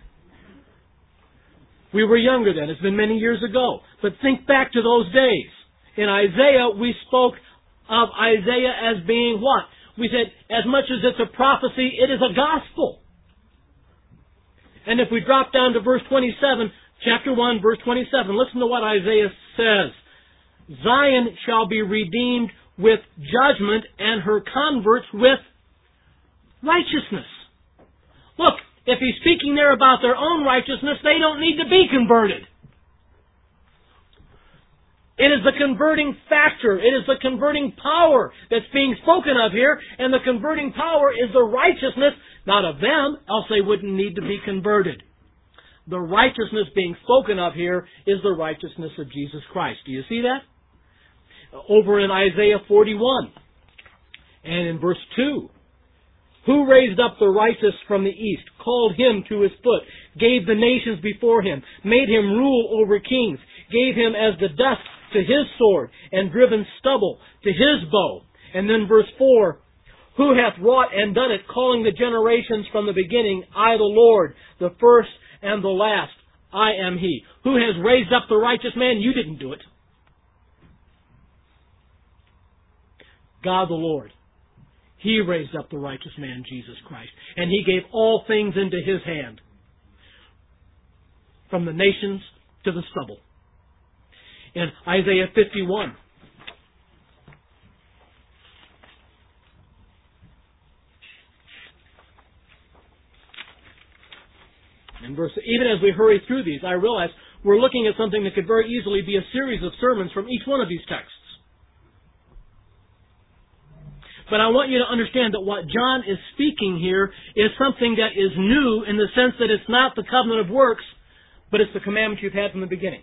We were younger then. It's been many years ago. But think back to those days. In Isaiah, we spoke of Isaiah as being what? We said, as much as it's a prophecy, it is a gospel. And if we drop down to verse twenty-seven, chapter one, verse twenty-seven, listen to what Isaiah says. Zion shall be redeemed with judgment, and her converts with righteousness. Look, if he's speaking there about their own righteousness, they don't need to be converted. It is the converting factor. It is the converting power that's being spoken of here. And the converting power is the righteousness, not of them, else they wouldn't need to be converted. The righteousness being spoken of here is the righteousness of Jesus Christ. Do you see that? Over in Isaiah forty-one and in verse two. Who raised up the righteous from the east, called him to his foot, gave the nations before him, made him rule over kings, gave him as the dust to his sword, and driven stubble to his bow. And then verse four, who hath wrought and done it, calling the generations from the beginning, I the Lord, the first and the last, I am He. Who has raised up the righteous man? You didn't do it. God the Lord. He raised up the righteous man, Jesus Christ. And He gave all things into His hand. From the nations to the stubble. In Isaiah fifty-one. And verse, even as we hurry through these, I realize we're looking at something that could very easily be a series of sermons from each one of these texts. But I want you to understand that what John is speaking here is something that is new in the sense that it's not the covenant of works, but it's the commandment you've had from the beginning.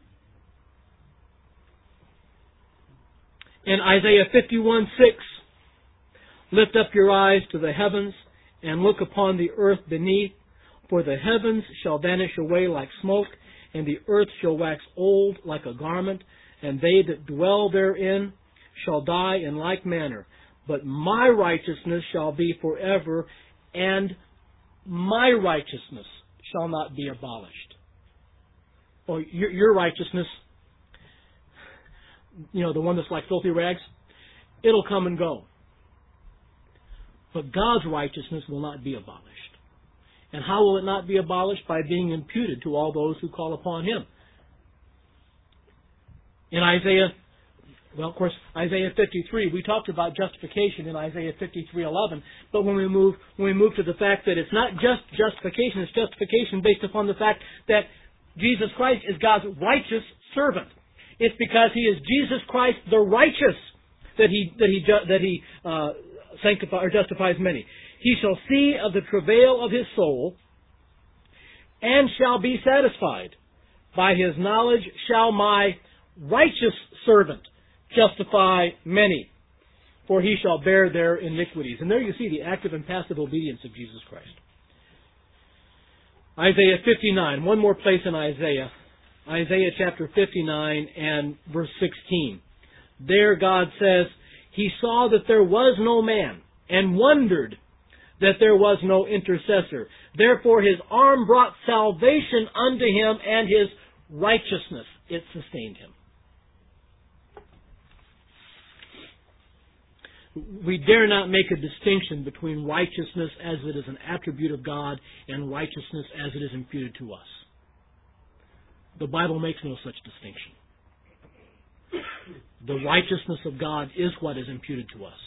In Isaiah fifty-one six, lift up your eyes to the heavens and look upon the earth beneath, for the heavens shall vanish away like smoke, and the earth shall wax old like a garment, and they that dwell therein shall die in like manner. But my righteousness shall be forever, and my righteousness shall not be abolished. Oh, your, your righteousness, you know, the one that's like filthy rags, it'll come and go. But God's righteousness will not be abolished. And how will it not be abolished? By being imputed to all those who call upon Him. In Isaiah, well, of course, Isaiah fifty-three, we talked about justification in Isaiah fifty-three eleven. But when we move, when we move to the fact that it's not just justification, it's justification based upon the fact that Jesus Christ is God's righteous servant. It's because He is Jesus Christ the righteous that He that He that He uh, sanctifies or justifies many. He shall see of the travail of his soul, and shall be satisfied. By his knowledge shall my righteous servant justify many, for he shall bear their iniquities. And there you see the active and passive obedience of Jesus Christ. Isaiah fifty-nine, one more place in Isaiah. Isaiah chapter fifty-nine and verse sixteen. There God says, He saw that there was no man, and wondered that there was no intercessor. Therefore His arm brought salvation unto him, and His righteousness, it sustained him. We dare not make a distinction between righteousness as it is an attribute of God and righteousness as it is imputed to us. The Bible makes no such distinction. The righteousness of God is what is imputed to us.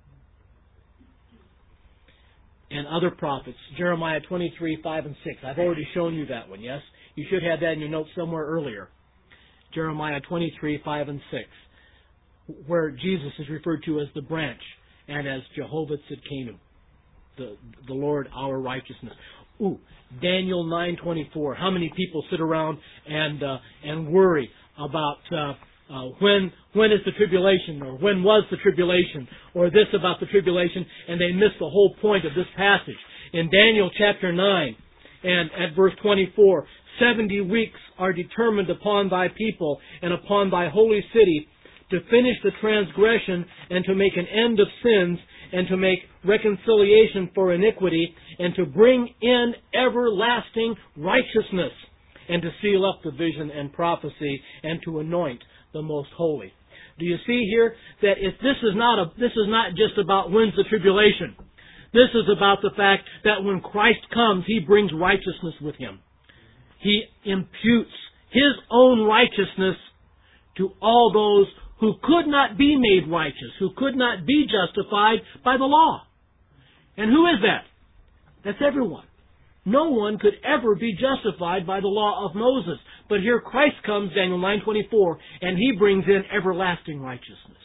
And other prophets, Jeremiah twenty-three, five and six. I've already shown you that one, yes? You should have that in your notes somewhere earlier. Jeremiah twenty-three, five and six. Where Jesus is referred to as the branch and as Jehovah Tzidkenu, the, the Lord our righteousness. Ooh, Daniel nine twenty-four. How many people sit around and uh, and worry about uh, uh, when when is the tribulation, or when was the tribulation, or this about the tribulation, and they miss the whole point of this passage. In Daniel chapter nine and at verse twenty-four, seventy weeks are determined upon thy people and upon thy holy city, to finish the transgression, and to make an end of sins, and to make reconciliation for iniquity, and to bring in everlasting righteousness, and to seal up the vision and prophecy, and to anoint the most holy. Do you see here that if this is not a this is not just about when's the tribulation? This is about the fact that when Christ comes, He brings righteousness with Him. He imputes His own righteousness to all those who could not be made righteous, who could not be justified by the law. And who is that? That's everyone. No one could ever be justified by the law of Moses. But here Christ comes, Daniel nine twenty-four, and He brings in everlasting righteousness.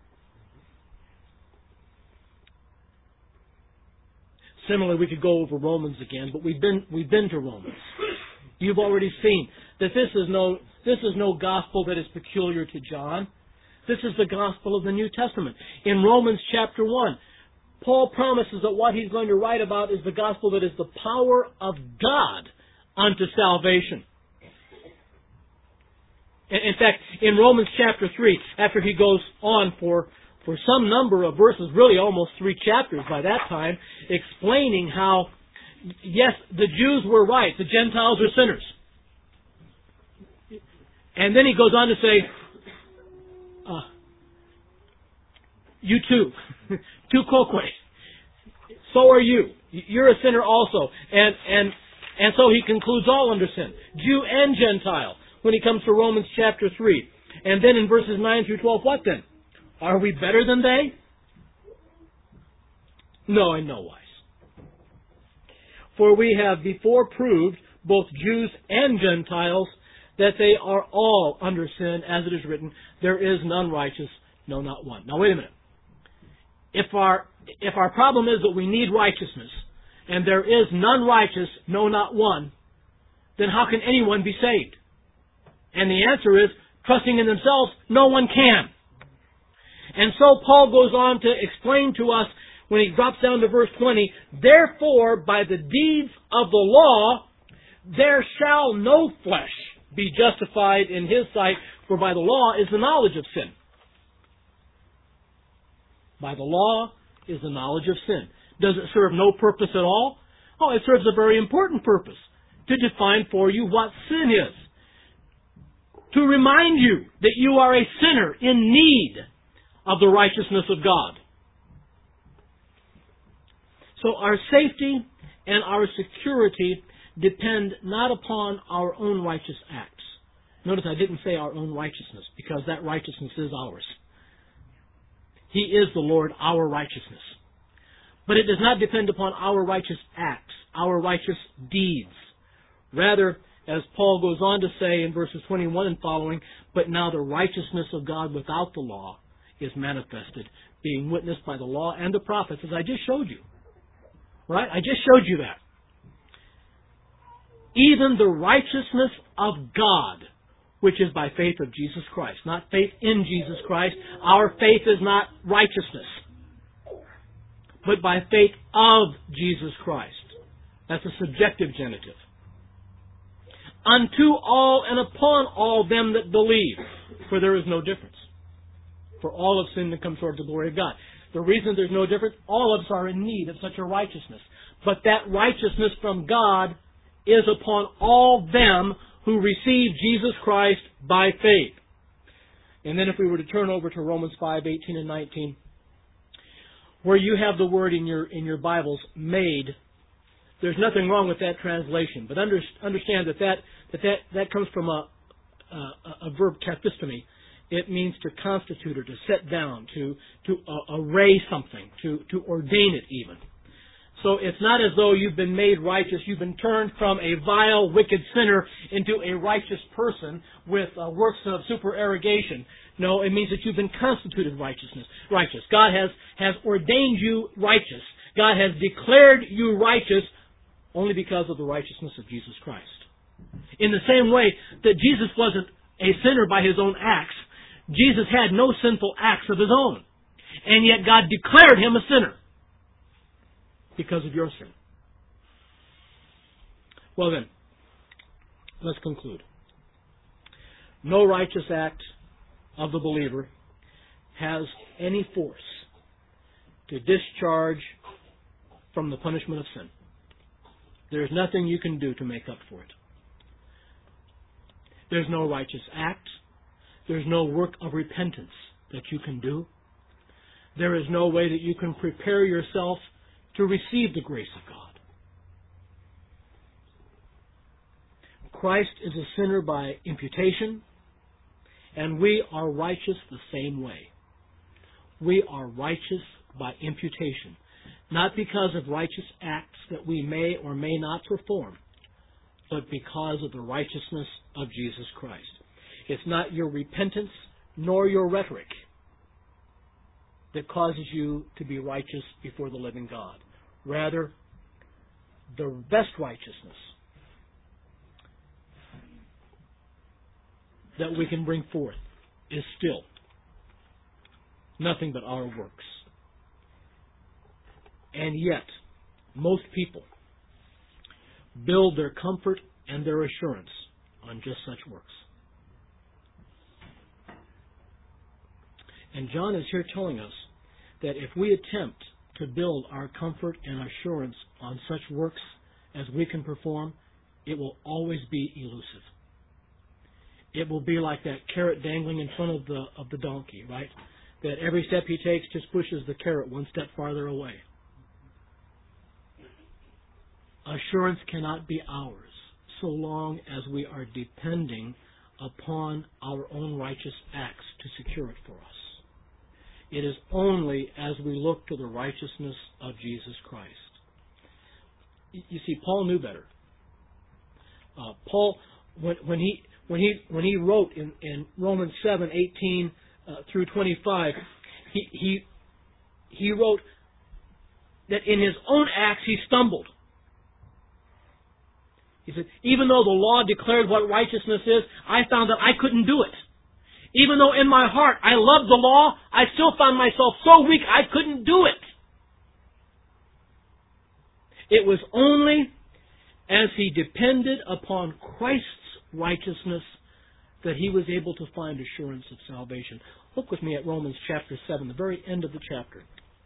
Similarly, we could go over Romans again, but we've been we've been to Romans. You've already seen that this is no this is no gospel that is peculiar to John. This is the gospel of the New Testament. In Romans chapter one, Paul promises that what he's going to write about is the gospel that is the power of God unto salvation. In fact, in Romans chapter three, after he goes on for, for some number of verses, really almost three chapters by that time, explaining how, yes, the Jews were right, the Gentiles are sinners. And then he goes on to say, Uh, you too. Tu quoque. So are you. You're a sinner also. And, and, and so he concludes all under sin. Jew and Gentile. When he comes to Romans chapter three. And then in verses nine through twelve, what then? Are we better than they? No, in no wise. For we have before proved, both Jews and Gentiles, that they are all under sin, as it is written, there is none righteous, no, not one. Now wait a minute. If our, if our problem is that we need righteousness, and there is none righteous, no, not one, then how can anyone be saved? And the answer is, trusting in themselves, no one can. And so Paul goes on to explain to us, when he drops down to verse twenty, therefore, by the deeds of the law, there shall no flesh be justified in his sight, for by the law is the knowledge of sin. By the law is the knowledge of sin. Does it serve no purpose at all? Oh, it serves a very important purpose. To define for you what sin is. To remind you that you are a sinner in need of the righteousness of God. So our safety and our security depend not upon our own righteous acts. Notice I didn't say our own righteousness, because that righteousness is ours. He is the Lord, our righteousness. But it does not depend upon our righteous acts, our righteous deeds. Rather, as Paul goes on to say in verses twenty-one and following, but now the righteousness of God without the law is manifested, being witnessed by the law and the prophets, as I just showed you. Right? I just showed you that. Even the righteousness of God, which is by faith of Jesus Christ. Not faith in Jesus Christ. Our faith is not righteousness, but by faith of Jesus Christ. That's a subjective genitive. Unto all and upon all them that believe, for there is no difference. For all have sinned and come short of the glory of God. The reason there's no difference, all of us are in need of such a righteousness. But that righteousness from God is upon all them who receive Jesus Christ by faith. And then if we were to turn over to Romans five, eighteen and nineteen, where you have the word in your in your Bibles, made, there's nothing wrong with that translation. But under, understand that that, that, that that comes from a, a, a verb kaphistemi. It means to constitute or to set down, to, to uh, array something, to, to ordain it even. So it's not as though you've been made righteous, you've been turned from a vile, wicked sinner into a righteous person with uh, works of supererogation. No, it means that you've been constituted righteousness, righteous. God has, has ordained you righteous. God has declared you righteous only because of the righteousness of Jesus Christ. In the same way that Jesus wasn't a sinner by His own acts, Jesus had no sinful acts of His own. And yet God declared Him a sinner because of your sin. Well then, let's conclude. No righteous act of the believer has any force to discharge from the punishment of sin. There's nothing you can do to make up for it. There's no righteous act. There's no work of repentance that you can do. There is no way that you can prepare yourself to receive the grace of God. Christ is a sinner by imputation, and we are righteous the same way. We are righteous by imputation, not because of righteous acts that we may or may not perform, but because of the righteousness of Jesus Christ. It's not your repentance nor your rhetoric that causes you to be righteous before the living God. Rather, the best righteousness that we can bring forth is still nothing but our works. And yet, most people build their comfort and their assurance on just such works. And John is here telling us that if we attempt to build our comfort and assurance on such works as we can perform, it will always be elusive. It will be like that carrot dangling in front of the of the donkey, right? That every step he takes just pushes the carrot one step farther away. Assurance cannot be ours so long as we are depending upon our own righteous acts to secure it for us. It is only as we look to the righteousness of Jesus Christ. You see, Paul knew better. Uh, Paul, when, when he when he when he wrote in, in Romans seven eighteen uh, through twenty-five, he he he wrote that in his own acts he stumbled. He said, even though the law declared what righteousness is, I found that I couldn't do it. Even though in my heart I loved the law, I still found myself so weak I couldn't do it. It was only as he depended upon Christ's righteousness that he was able to find assurance of salvation. Look with me at Romans chapter seven, the very end of the chapter.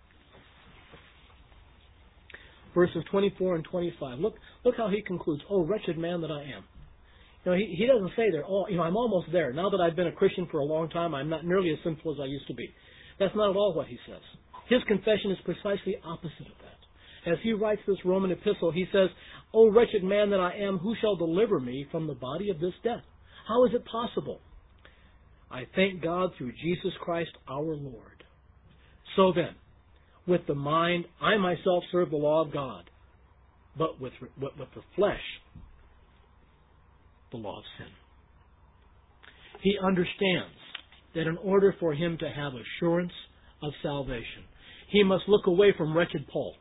Verses twenty-four and twenty-five. Look, look how he concludes, "Oh, wretched man that I am." You know, he, he doesn't say there, oh, you know, I'm almost there. Now that I've been a Christian for a long time, I'm not nearly as sinful as I used to be. That's not at all what he says. His confession is precisely opposite of that. As he writes this Roman epistle, he says, "O wretched man that I am, who shall deliver me from the body of this death? How is it possible? I thank God through Jesus Christ our Lord. So then, with the mind, I myself serve the law of God, but with, with the flesh, the law of sin." He understands that in order for him to have assurance of salvation, he must look away from wretched Paul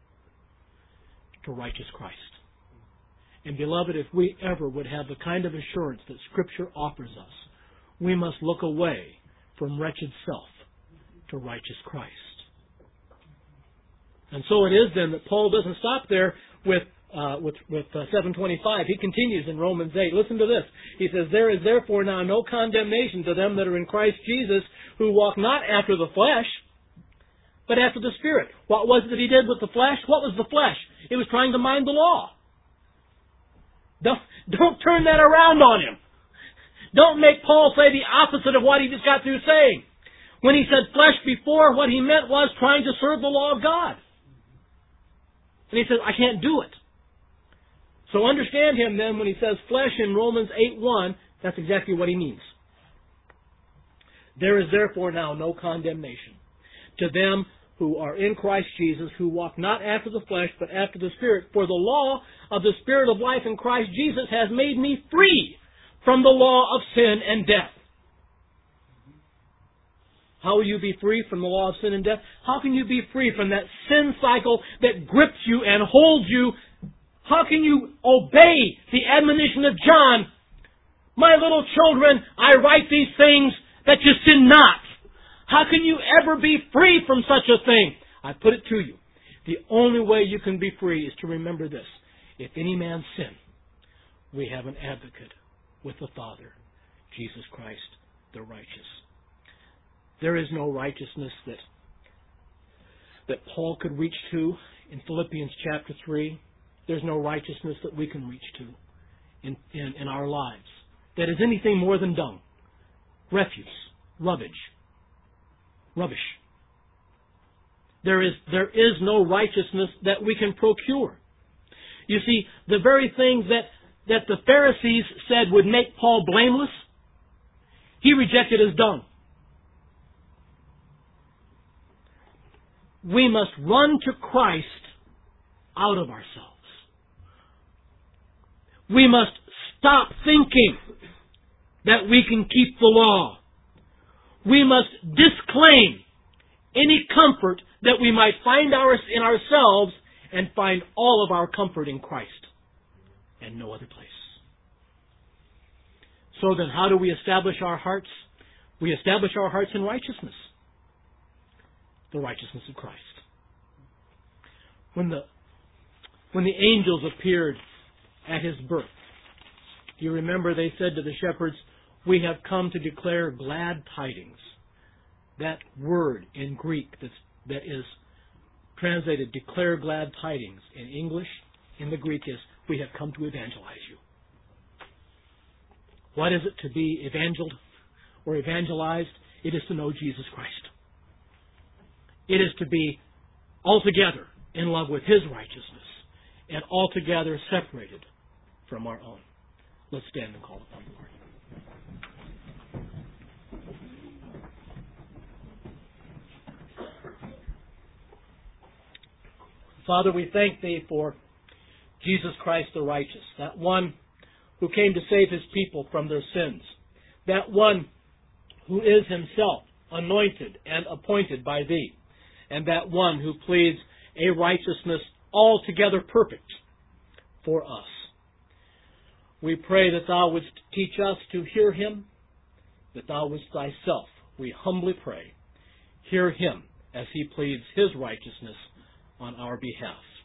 to righteous Christ. And beloved, if we ever would have the kind of assurance that Scripture offers us, we must look away from wretched self to righteous Christ. And so it is then that Paul doesn't stop there with uh, with, with uh, seven twenty-five. He continues in Romans eight. Listen to this. He says, "There is therefore now no condemnation to them that are in Christ Jesus, who walk not after the flesh, but after the Spirit." What was it that he did with the flesh? What was the flesh? It was trying to mind the law. Don't, don't turn that around on him. Don't make Paul say the opposite of what he just got through saying. When he said flesh before, what he meant was trying to serve the law of God. And he says, I can't do it. So understand him then when he says flesh in Romans eight one, that's exactly what he means. "There is therefore now no condemnation to them who are in Christ Jesus, who walk not after the flesh, but after the Spirit. For the law of the Spirit of life in Christ Jesus has made me free from the law of sin and death." How will you be free from the law of sin and death? How can you be free from that sin cycle that grips you and holds you? How can you obey the admonition of John? "My little children, I write these things that you sin not." How can you ever be free from such a thing? I put it to you. The only way you can be free is to remember this. If any man sin, we have an advocate with the Father, Jesus Christ the righteous. There is no righteousness that, that Paul could reach to in Philippians chapter three. There's no righteousness that we can reach to in, in, in our lives that is anything more than dung, refuse, rubbish. Rubbish. There is, there is no righteousness that we can procure. You see, the very things that, that the Pharisees said would make Paul blameless, he rejected as dung. We must run to Christ out of ourselves. We must stop thinking that we can keep the law. We must disclaim any comfort that we might find ours in ourselves and find all of our comfort in Christ and no other place. So then, how do we establish our hearts? We establish our hearts in righteousness. The righteousness of Christ. When the, when the angels appeared at His birth, you remember they said to the shepherds, "We have come to declare glad tidings." That word in Greek that's, that is translated declare glad tidings in English, in the Greek is, we have come to evangelize you. What is it to be evangeled or evangelized? It is to know Jesus Christ. It is to be altogether in love with His righteousness and altogether separated from our own. Let's stand and call upon the Lord. Father, we thank Thee for Jesus Christ the righteous, that one who came to save His people from their sins, that one who is Himself anointed and appointed by Thee, and that one who pleads a righteousness altogether perfect for us. We pray that Thou wouldst teach us to hear Him, that Thou wouldst Thyself, we humbly pray, hear Him as He pleads His righteousness on our behalf.